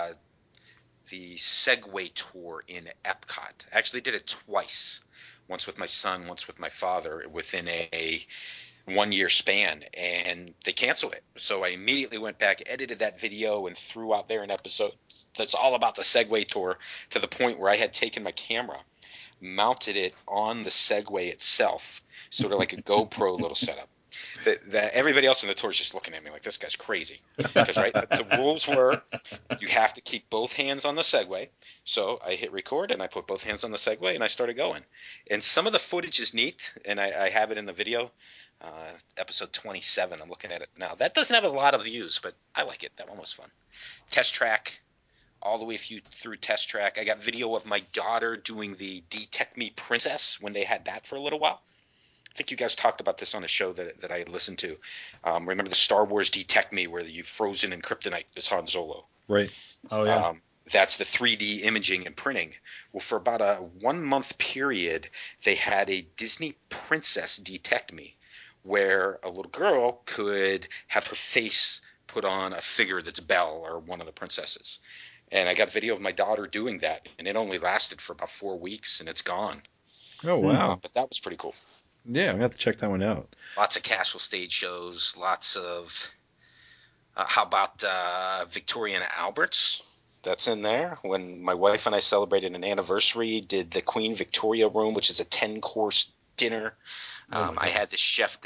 the Segway tour in Epcot. I actually did it twice, once with my son, once with my father, within a 1-year span, and they canceled it. So I immediately went back, edited that video, and threw out there an episode that's all about the Segway tour, to the point where I had taken my camera, mounted it on the Segway itself, sort of like a GoPro little setup. That everybody else in the tour is just looking at me like, this guy's crazy. Because the rules were you have to keep both hands on the Segway. So I hit record and I put both hands on the Segway and I started going. And some of the footage is neat, and I have it in the video. Episode 27, I'm looking at it now. That doesn't have a lot of views, but I like it. That one was fun. Test track, all the way through test track. I got video of my daughter doing the Detect Me Princess when they had that for a little while. I think you guys talked about this on a show that I had listened to. Remember the Star Wars Detect Me, where you've frozen in kryptonite as Han Solo? Right. Oh, yeah. That's the 3D imaging and printing. Well, for about a 1-month period, they had a Disney Princess Detect Me, where a little girl could have her face put on a figure that's Belle or one of the princesses. And I got video of my daughter doing that, and it only lasted for about 4 weeks, and it's gone. Oh, wow. But that was pretty cool. Yeah, I'm going to have to check that one out. Lots of Castle stage shows, lots of how about Victoria and Albert's? That's in there. When my wife and I celebrated an anniversary, did the Queen Victoria Room, which is a 10-course dinner. I had the chef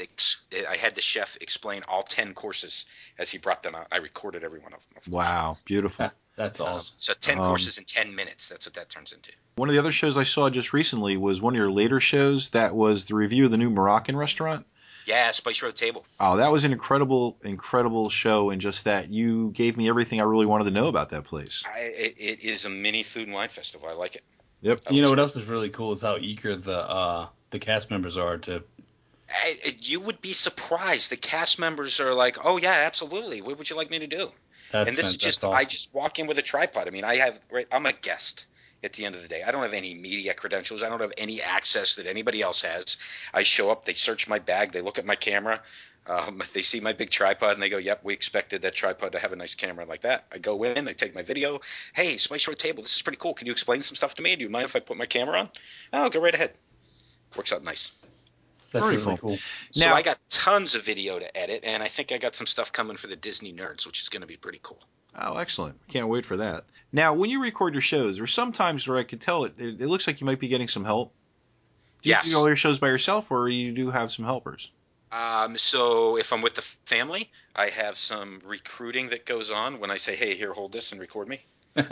explain all 10 courses as he brought them out. I recorded every one of them. Wow, beautiful. That's awesome. So 10 courses in 10 minutes. That's what that turns into. One of the other shows I saw just recently was one of your later shows. That was the review of the new Moroccan restaurant. Yeah, Spice Road Table. Oh, that was an incredible show, and just that you gave me everything I really wanted to know about that place. It is a mini food and wine festival. I like it. Yep. You know what else is really cool is how eager the cast members are to. You would be surprised. The cast members are like, "Oh yeah, absolutely. What would you like me to do?" And this is just awesome. I just walk in with a tripod. I mean, I'm a guest at the end of the day. I don't have any media credentials. I don't have any access that anybody else has. I show up, they search my bag, they look at my camera, they see my big tripod, and they go, "Yep, we expected that tripod to have a nice camera like that." I go in, I take my video. "Hey, Spice Road Table, this is pretty cool. Can you explain some stuff to me? Do you mind if I put my camera on?" "Oh, go right ahead." Works out nice. That's really cool. So now, I got tons of video to edit, and I think I got some stuff coming for the Disney Nerds, which is going to be pretty cool. Oh, excellent. Can't wait for that. Now, when you record your shows, there's some times where I can tell it looks like you might be getting some help. Do you do all your shows by yourself, or you do have some helpers? So if I'm with the family, I have some recruiting that goes on when I say, "Hey, here, hold this and record me."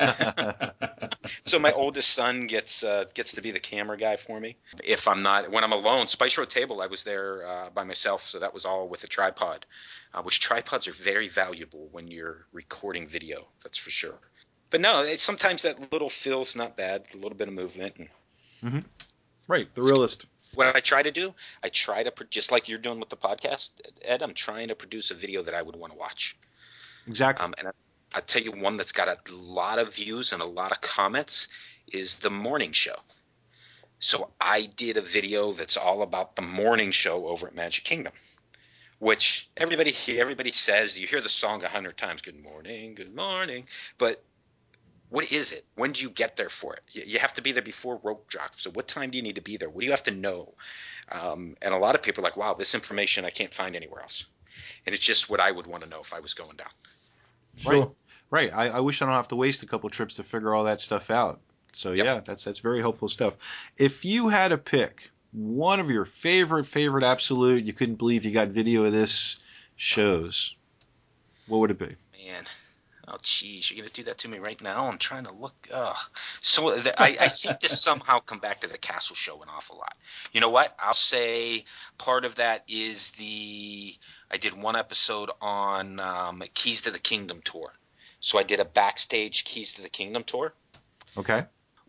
So my oldest son gets to be the camera guy for me. If I'm not, when I'm alone, Spice Road Table, I was there by myself, so that was all with a tripod, which tripods are very valuable when you're recording video, that's for sure. But no, sometimes that little fill's not bad, a little bit of movement. Mm-hmm. Right, the realist. What I try to do, just like you're doing with the podcast, Ed, I'm trying to produce a video that I would want to watch. Exactly. And I'll tell you one that's got a lot of views and a lot of comments is the morning show. So I did a video that's all about the morning show over at Magic Kingdom, which everybody says, you hear the song 100 times, good morning, but what is it? When do you get there for it? You have to be there before rope drop. So what time do you need to be there? What do you have to know? And a lot of people are like, wow, this information I can't find anywhere else. And it's just what I would want to know if I was going down. Sure. Right. I wish I don't have to waste a couple trips to figure all that stuff out. So yeah, that's very helpful stuff. If you had to pick one of your favorite absolute, you couldn't believe you got video of this shows, what would it be? Man, Oh, geez, you're going to do that to me right now? I'm trying to look. I seem to somehow come back to the castle show an awful lot. You know what? I'll say part of that is I did one episode on Keys to the Kingdom tour. So I did a backstage Keys to the Kingdom tour. Okay.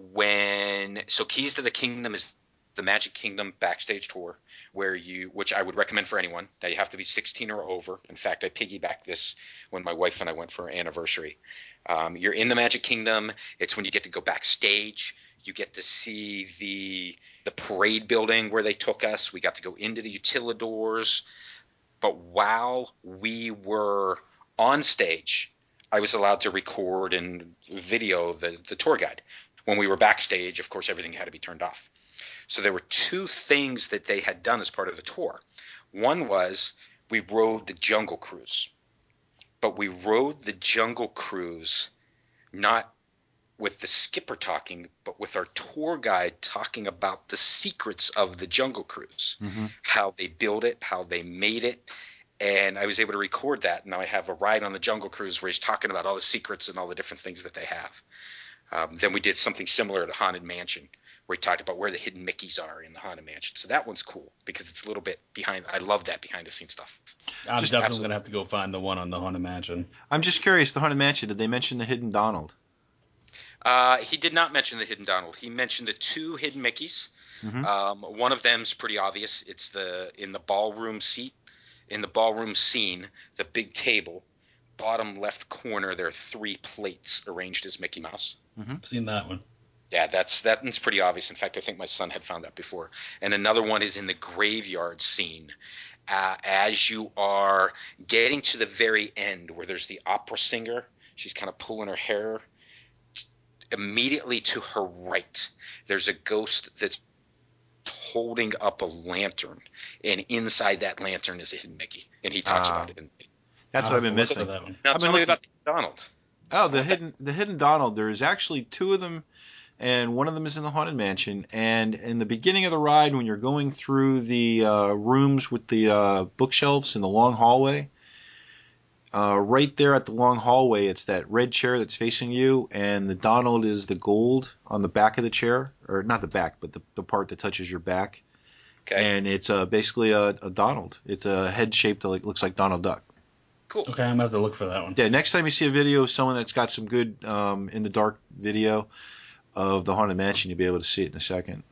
So Keys to the Kingdom is the Magic Kingdom backstage tour, which I would recommend for anyone. Now you have to be 16 or over. In fact, I piggybacked this when my wife and I went for our anniversary. You're in the Magic Kingdom. It's when you get to go backstage. You get to see the parade building where they took us. We got to go into the utilidors. But while we were on stage, I was allowed to record and video the tour guide. When we were backstage, of course, everything had to be turned off. So there were two things that they had done as part of the tour. One was we rode the Jungle Cruise. But we rode the Jungle Cruise not with the skipper talking, but with our tour guide talking about the secrets of the Jungle Cruise, how they built it, how they made it. And I was able to record that. Now I have a ride on the Jungle Cruise where he's talking about all the secrets and all the different things that they have. Then we did something similar at Haunted Mansion where he talked about where the hidden Mickeys are in the Haunted Mansion. So that one's cool because it's a little bit behind. I love that behind-the-scenes stuff. I'm definitely going to have to go find the one on the Haunted Mansion. I'm just curious, the Haunted Mansion, did they mention the hidden Donald? He did not mention the hidden Donald. He mentioned the two hidden Mickeys. One of them's pretty obvious. It's in the ballroom seat. In the ballroom scene, the big table, bottom left corner, there are 3 plates arranged as Mickey Mouse. Seen that one. Yeah, that one's pretty obvious. In fact, I think my son had found that before. And another one is in the graveyard scene. As you are getting to the very end where there's the opera singer, she's kind of pulling her hair. Immediately to her right, there's a ghost that's holding up a lantern, and inside that lantern is a hidden Mickey, and he talks about it. That's what I've been missing. Now tell me about Donald. Oh, the hidden Donald. There's actually 2 of them, and one of them is in the Haunted Mansion. And in the beginning of the ride, when you're going through the rooms with the bookshelves in the long hallway, right there at the long hallway, it's that red chair that's facing you, and the Donald is the gold on the back of the chair, or not the back, but the part that touches your back. Okay. And it's basically a Donald. It's a head shape that looks like Donald Duck. Cool. Okay, I'm going to have to look for that one. Yeah, next time you see a video of someone that's got some good in the dark video of the Haunted Mansion, you'll be able to see it in a second.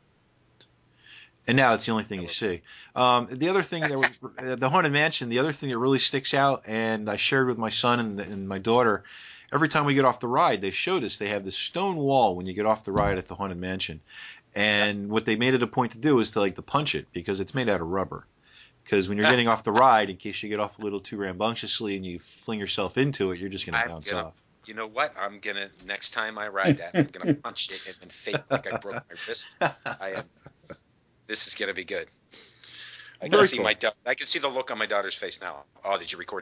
And now it's the only thing you see. The other thing, the Haunted Mansion, the other thing that really sticks out, and I shared with my son and my daughter, every time we get off the ride, they showed us they have this stone wall when you get off the ride at the Haunted Mansion. And what they made it a point to do is to punch it because it's made out of rubber. Because when you're getting off the ride, in case you get off a little too rambunctiously and you fling yourself into it, you're just going to bounce off. You know what? Next time I ride that, I'm going to punch it and fake like I broke my wrist. This is going to be good. I can see I can see the look on my daughter's face now. Oh, did you record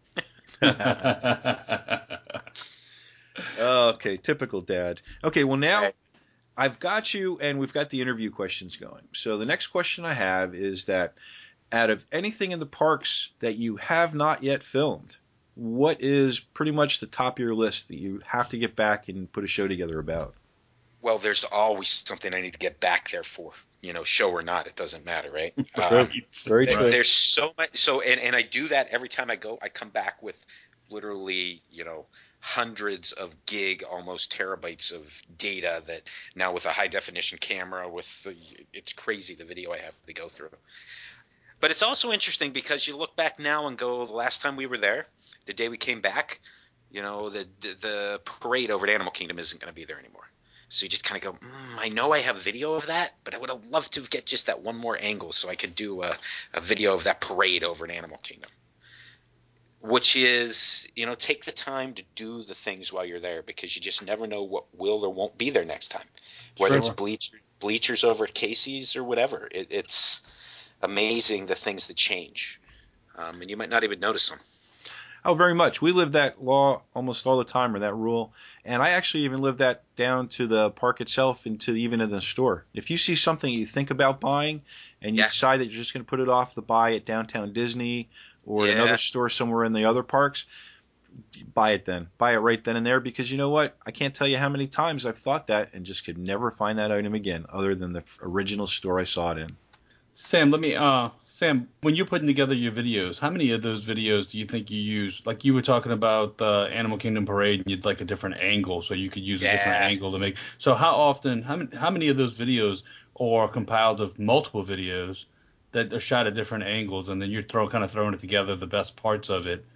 that? Okay, typical dad. Okay, well now I've got you, and we've got the interview questions going. So the next question I have is that out of anything in the parks that you have not yet filmed, what is pretty much the top of your list that you have to get back and put a show together about? Well, there's always something I need to get back there for. Show or not, it doesn't matter, right? True. Very true. There's so much. And I do that every time I go. I come back with literally, hundreds of gig, almost terabytes of data that now with a high definition camera, it's crazy the video I have to go through. But it's also interesting because you look back now and go, the last time we were there, the day we came back, the parade over at Animal Kingdom isn't going to be there anymore. So you just kind of go, I know I have video of that, but I would have loved to get just that one more angle so I could do a video of that parade over at Animal Kingdom. Which is, take the time to do the things while you're there because you just never know what will or won't be there next time. Whether it's bleachers over at Casey's or whatever. It's amazing the things that change. And you might not even notice them. Oh, very much. We live that law almost all the time, or that rule. And I actually even live that down to the park itself and to even in the store. If you see something you think about buying and you decide that you're just going to put it off the buy at Downtown Disney or another store somewhere in the other parks, buy it then. Buy it right then and there, because you know what? I can't tell you how many times I've thought that and just could never find that item again other than the original store I saw it in. Sam, Sam, when you're putting together your videos, how many of those videos do you think you use? Like you were talking about the Animal Kingdom Parade, and you'd like a different angle, so you could use a different angle to make. So how many of those videos are compiled of multiple videos that are shot at different angles, and then you're throwing it together, the best parts of it?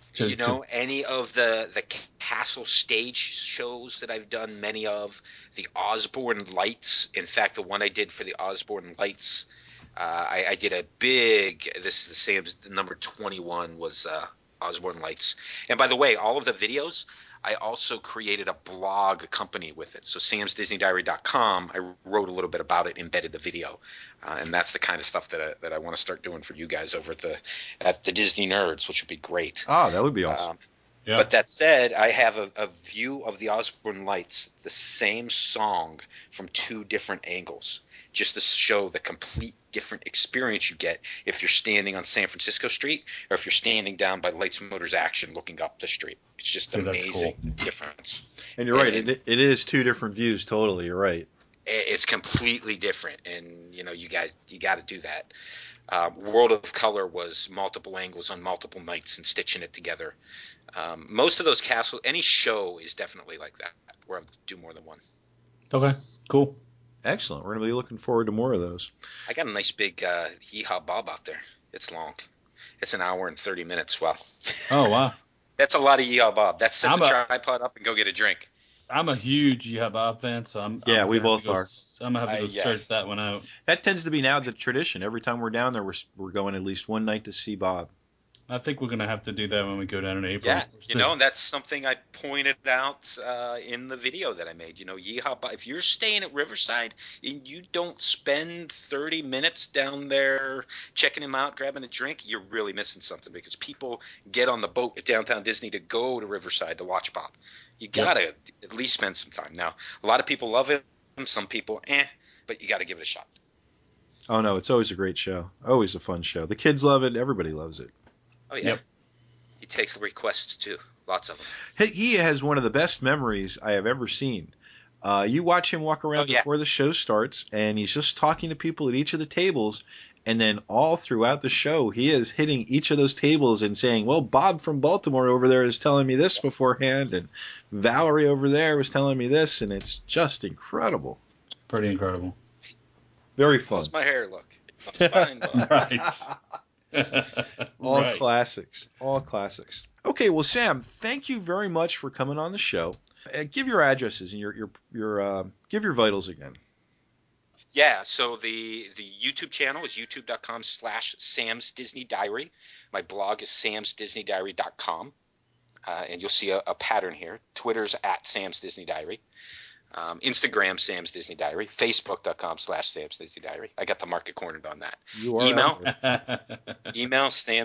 Any of the castle stage shows that I've done, many of the Osborne Lights. In fact, the one I did for the Osborne Lights, I did a big. This is the same. Number 21 was Osborne Lights. And by the way, all of the videos, I also created a blog accompanied with it. So samsdisneydiary.com, I wrote a little bit about it, embedded the video, and that's the kind of stuff that I want to start doing for you guys over at the Disney Nerds, which would be great. Oh, that would be awesome. Yeah. But that said, I have a view of the Osborne Lights, the same song from two different angles, just to show the complete different experience you get if you're standing on San Francisco Street or if you're standing down by Lights Motors Action looking up the street. It's just amazing difference. And you're right. It is two different views. Totally. You're right. It's completely different. And, you guys, you got to do that. World of Color was multiple angles on multiple nights and stitching it together. Most of those castles, any show is definitely like that, where I do more than one. Okay, cool. Excellent. We're going to be looking forward to more of those. I got a nice big Yeehaw Bob out there. It's long. It's an hour and 30 minutes. Wow. Oh, wow. That's a lot of Yeehaw Bob. That's set the tripod up and go get a drink. I'm a huge Yeehaw Bob fan, so we both are. I'm going to have to go search that one out. That tends to be now the tradition. Every time we're down there, we're going at least one night to see Bob. I think we're going to have to do that when we go down in April. Yeah, that's something I pointed out in the video that I made. Yeehaw Bob, if you're staying at Riverside and you don't spend 30 minutes down there checking him out, grabbing a drink, you're really missing something, because people get on the boat at Downtown Disney to go to Riverside to watch Bob. You got to at least spend some time. Now, a lot of people love him. Some people, but you got to give it a shot. Oh, no, it's always a great show. Always a fun show. The kids love it. Everybody loves it. Oh, yeah. Yep. He takes requests, too. Lots of them. He has one of the best memories I have ever seen. You watch him walk around before the show starts, and he's just talking to people at each of the tables, and then all throughout the show, he is hitting each of those tables and saying, well, Bob from Baltimore over there is telling me this beforehand, and Valerie over there was telling me this, and it's just incredible. Pretty incredible. Very fun. How's my hair look? Fine, Bob. Right. All classics. All classics. Okay, well, Sam, thank you very much for coming on the show. Give your addresses and your give your vitals again. Yeah, so the YouTube channel is youtube.com/samsdisneydiary. My blog is samsdisneydiary.com, and you'll see a pattern here. Twitter's @samsdisneydiary. Instagram, Sam's Disney Diary. Facebook.com/Sam's Disney Diary. I got the market cornered on that. You are Email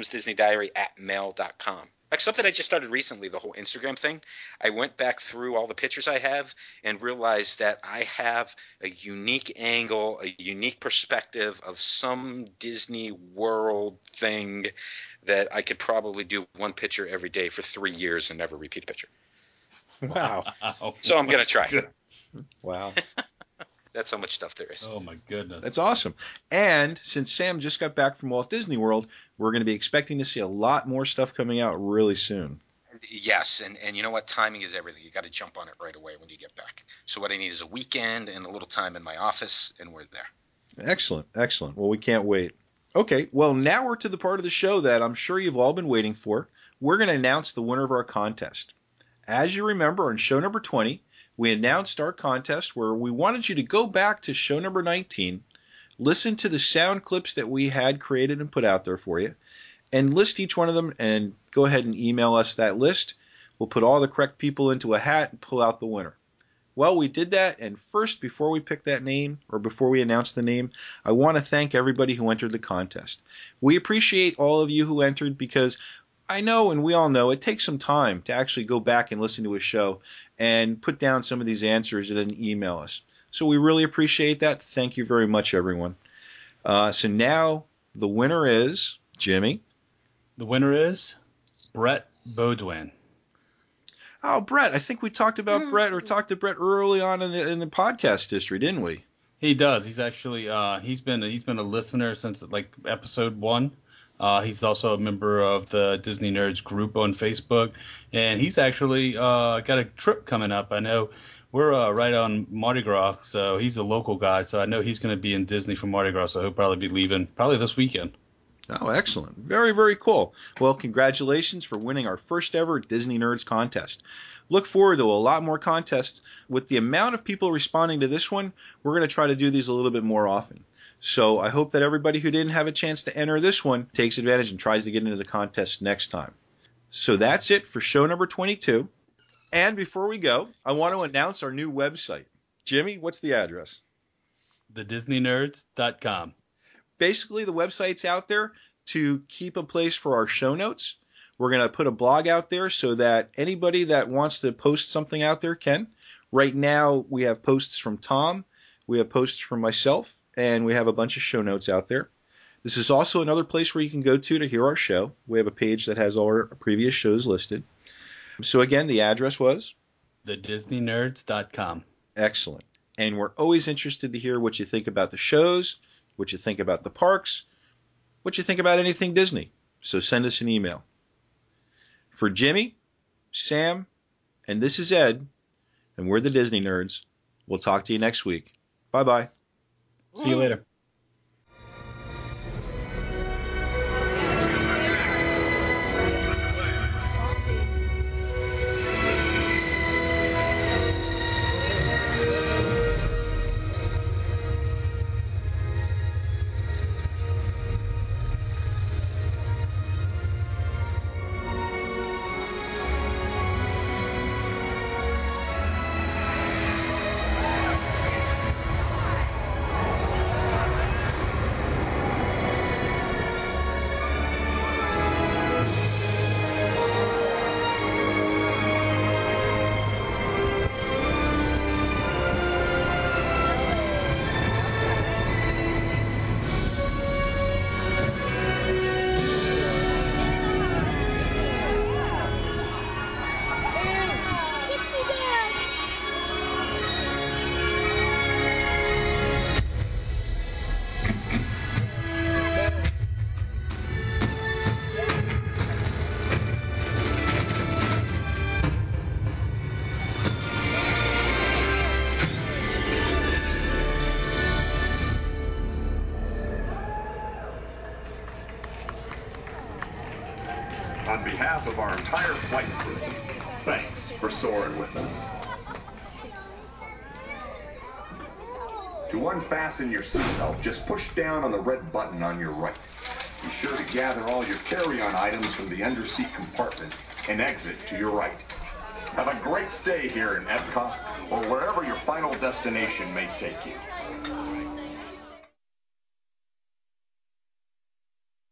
samsdisneydiary@mail.com. Like something I just started recently, the whole Instagram thing. I went back through all the pictures I have and realized that I have a unique angle, a unique perspective of some Disney World thing that I could probably do one picture every day for 3 years and never repeat a picture. Wow. So I'm going to try. Wow. That's how much stuff there is. Oh, my goodness. That's awesome. And since Sam just got back from Walt Disney World, we're going to be expecting to see a lot more stuff coming out really soon. Yes, and you know what? Timing is everything. You got to jump on it right away when you get back. So what I need is a weekend and a little time in my office, and we're there. Excellent, excellent. Well, we can't wait. Okay, well, now we're to the part of the show that I'm sure you've all been waiting for. We're going to announce the winner of our contest. As you remember, on show number 20, we announced our contest where we wanted you to go back to show number 19, listen to the sound clips that we had created and put out there for you, and list each one of them and go ahead and email us that list. We'll put all the correct people into a hat and pull out the winner. Well, we did that, and first, before we pick that name, or before we announce the name, I want to thank everybody who entered the contest. We appreciate all of you who entered because I know, and we all know, it takes some time to actually go back and listen to a show and put down some of these answers and then email us. So we really appreciate that. Thank you very much, everyone. So now the winner is, Jimmy? The winner is Brett Baudouin. Oh, Brett. I think we talked about Brett or talked to Brett early on in the podcast history, didn't we? He does. He's actually he's been a listener since like episode 1. He's also a member of the Disney Nerds group on Facebook, and he's actually got a trip coming up. I know we're right on Mardi Gras, so he's a local guy. So I know he's going to be in Disney for Mardi Gras, so he'll probably be leaving probably this weekend. Oh, excellent. Very, very cool. Well, congratulations for winning our first ever Disney Nerds contest. Look forward to a lot more contests. With the amount of people responding to this one, we're going to try to do these a little bit more often. So I hope that everybody who didn't have a chance to enter this one takes advantage and tries to get into the contest next time. So that's it for show number 22. And before we go, I want to announce our new website. Jimmy, what's the address? TheDisneyNerds.com. Basically, the website's out there to keep a place for our show notes. We're going to put a blog out there so that anybody that wants to post something out there can. Right now, we have posts from Tom, we have posts from myself, and we have a bunch of show notes out there. This is also another place where you can go to hear our show. We have a page that has all our previous shows listed. So again, the address was? TheDisneyNerds.com. Excellent. And we're always interested to hear what you think about the shows, what you think about the parks, what you think about anything Disney. So send us an email. For Jimmy, Sam, and this is Ed, and we're the Disney Nerds. We'll talk to you next week. Bye-bye. See you later. On behalf of our entire flight crew, thanks for soaring with us. To unfasten your seatbelt, just push down on the red button on your right. Be sure to gather all your carry-on items from the underseat compartment and exit to your right. Have a great stay here in Epcot or wherever your final destination may take you.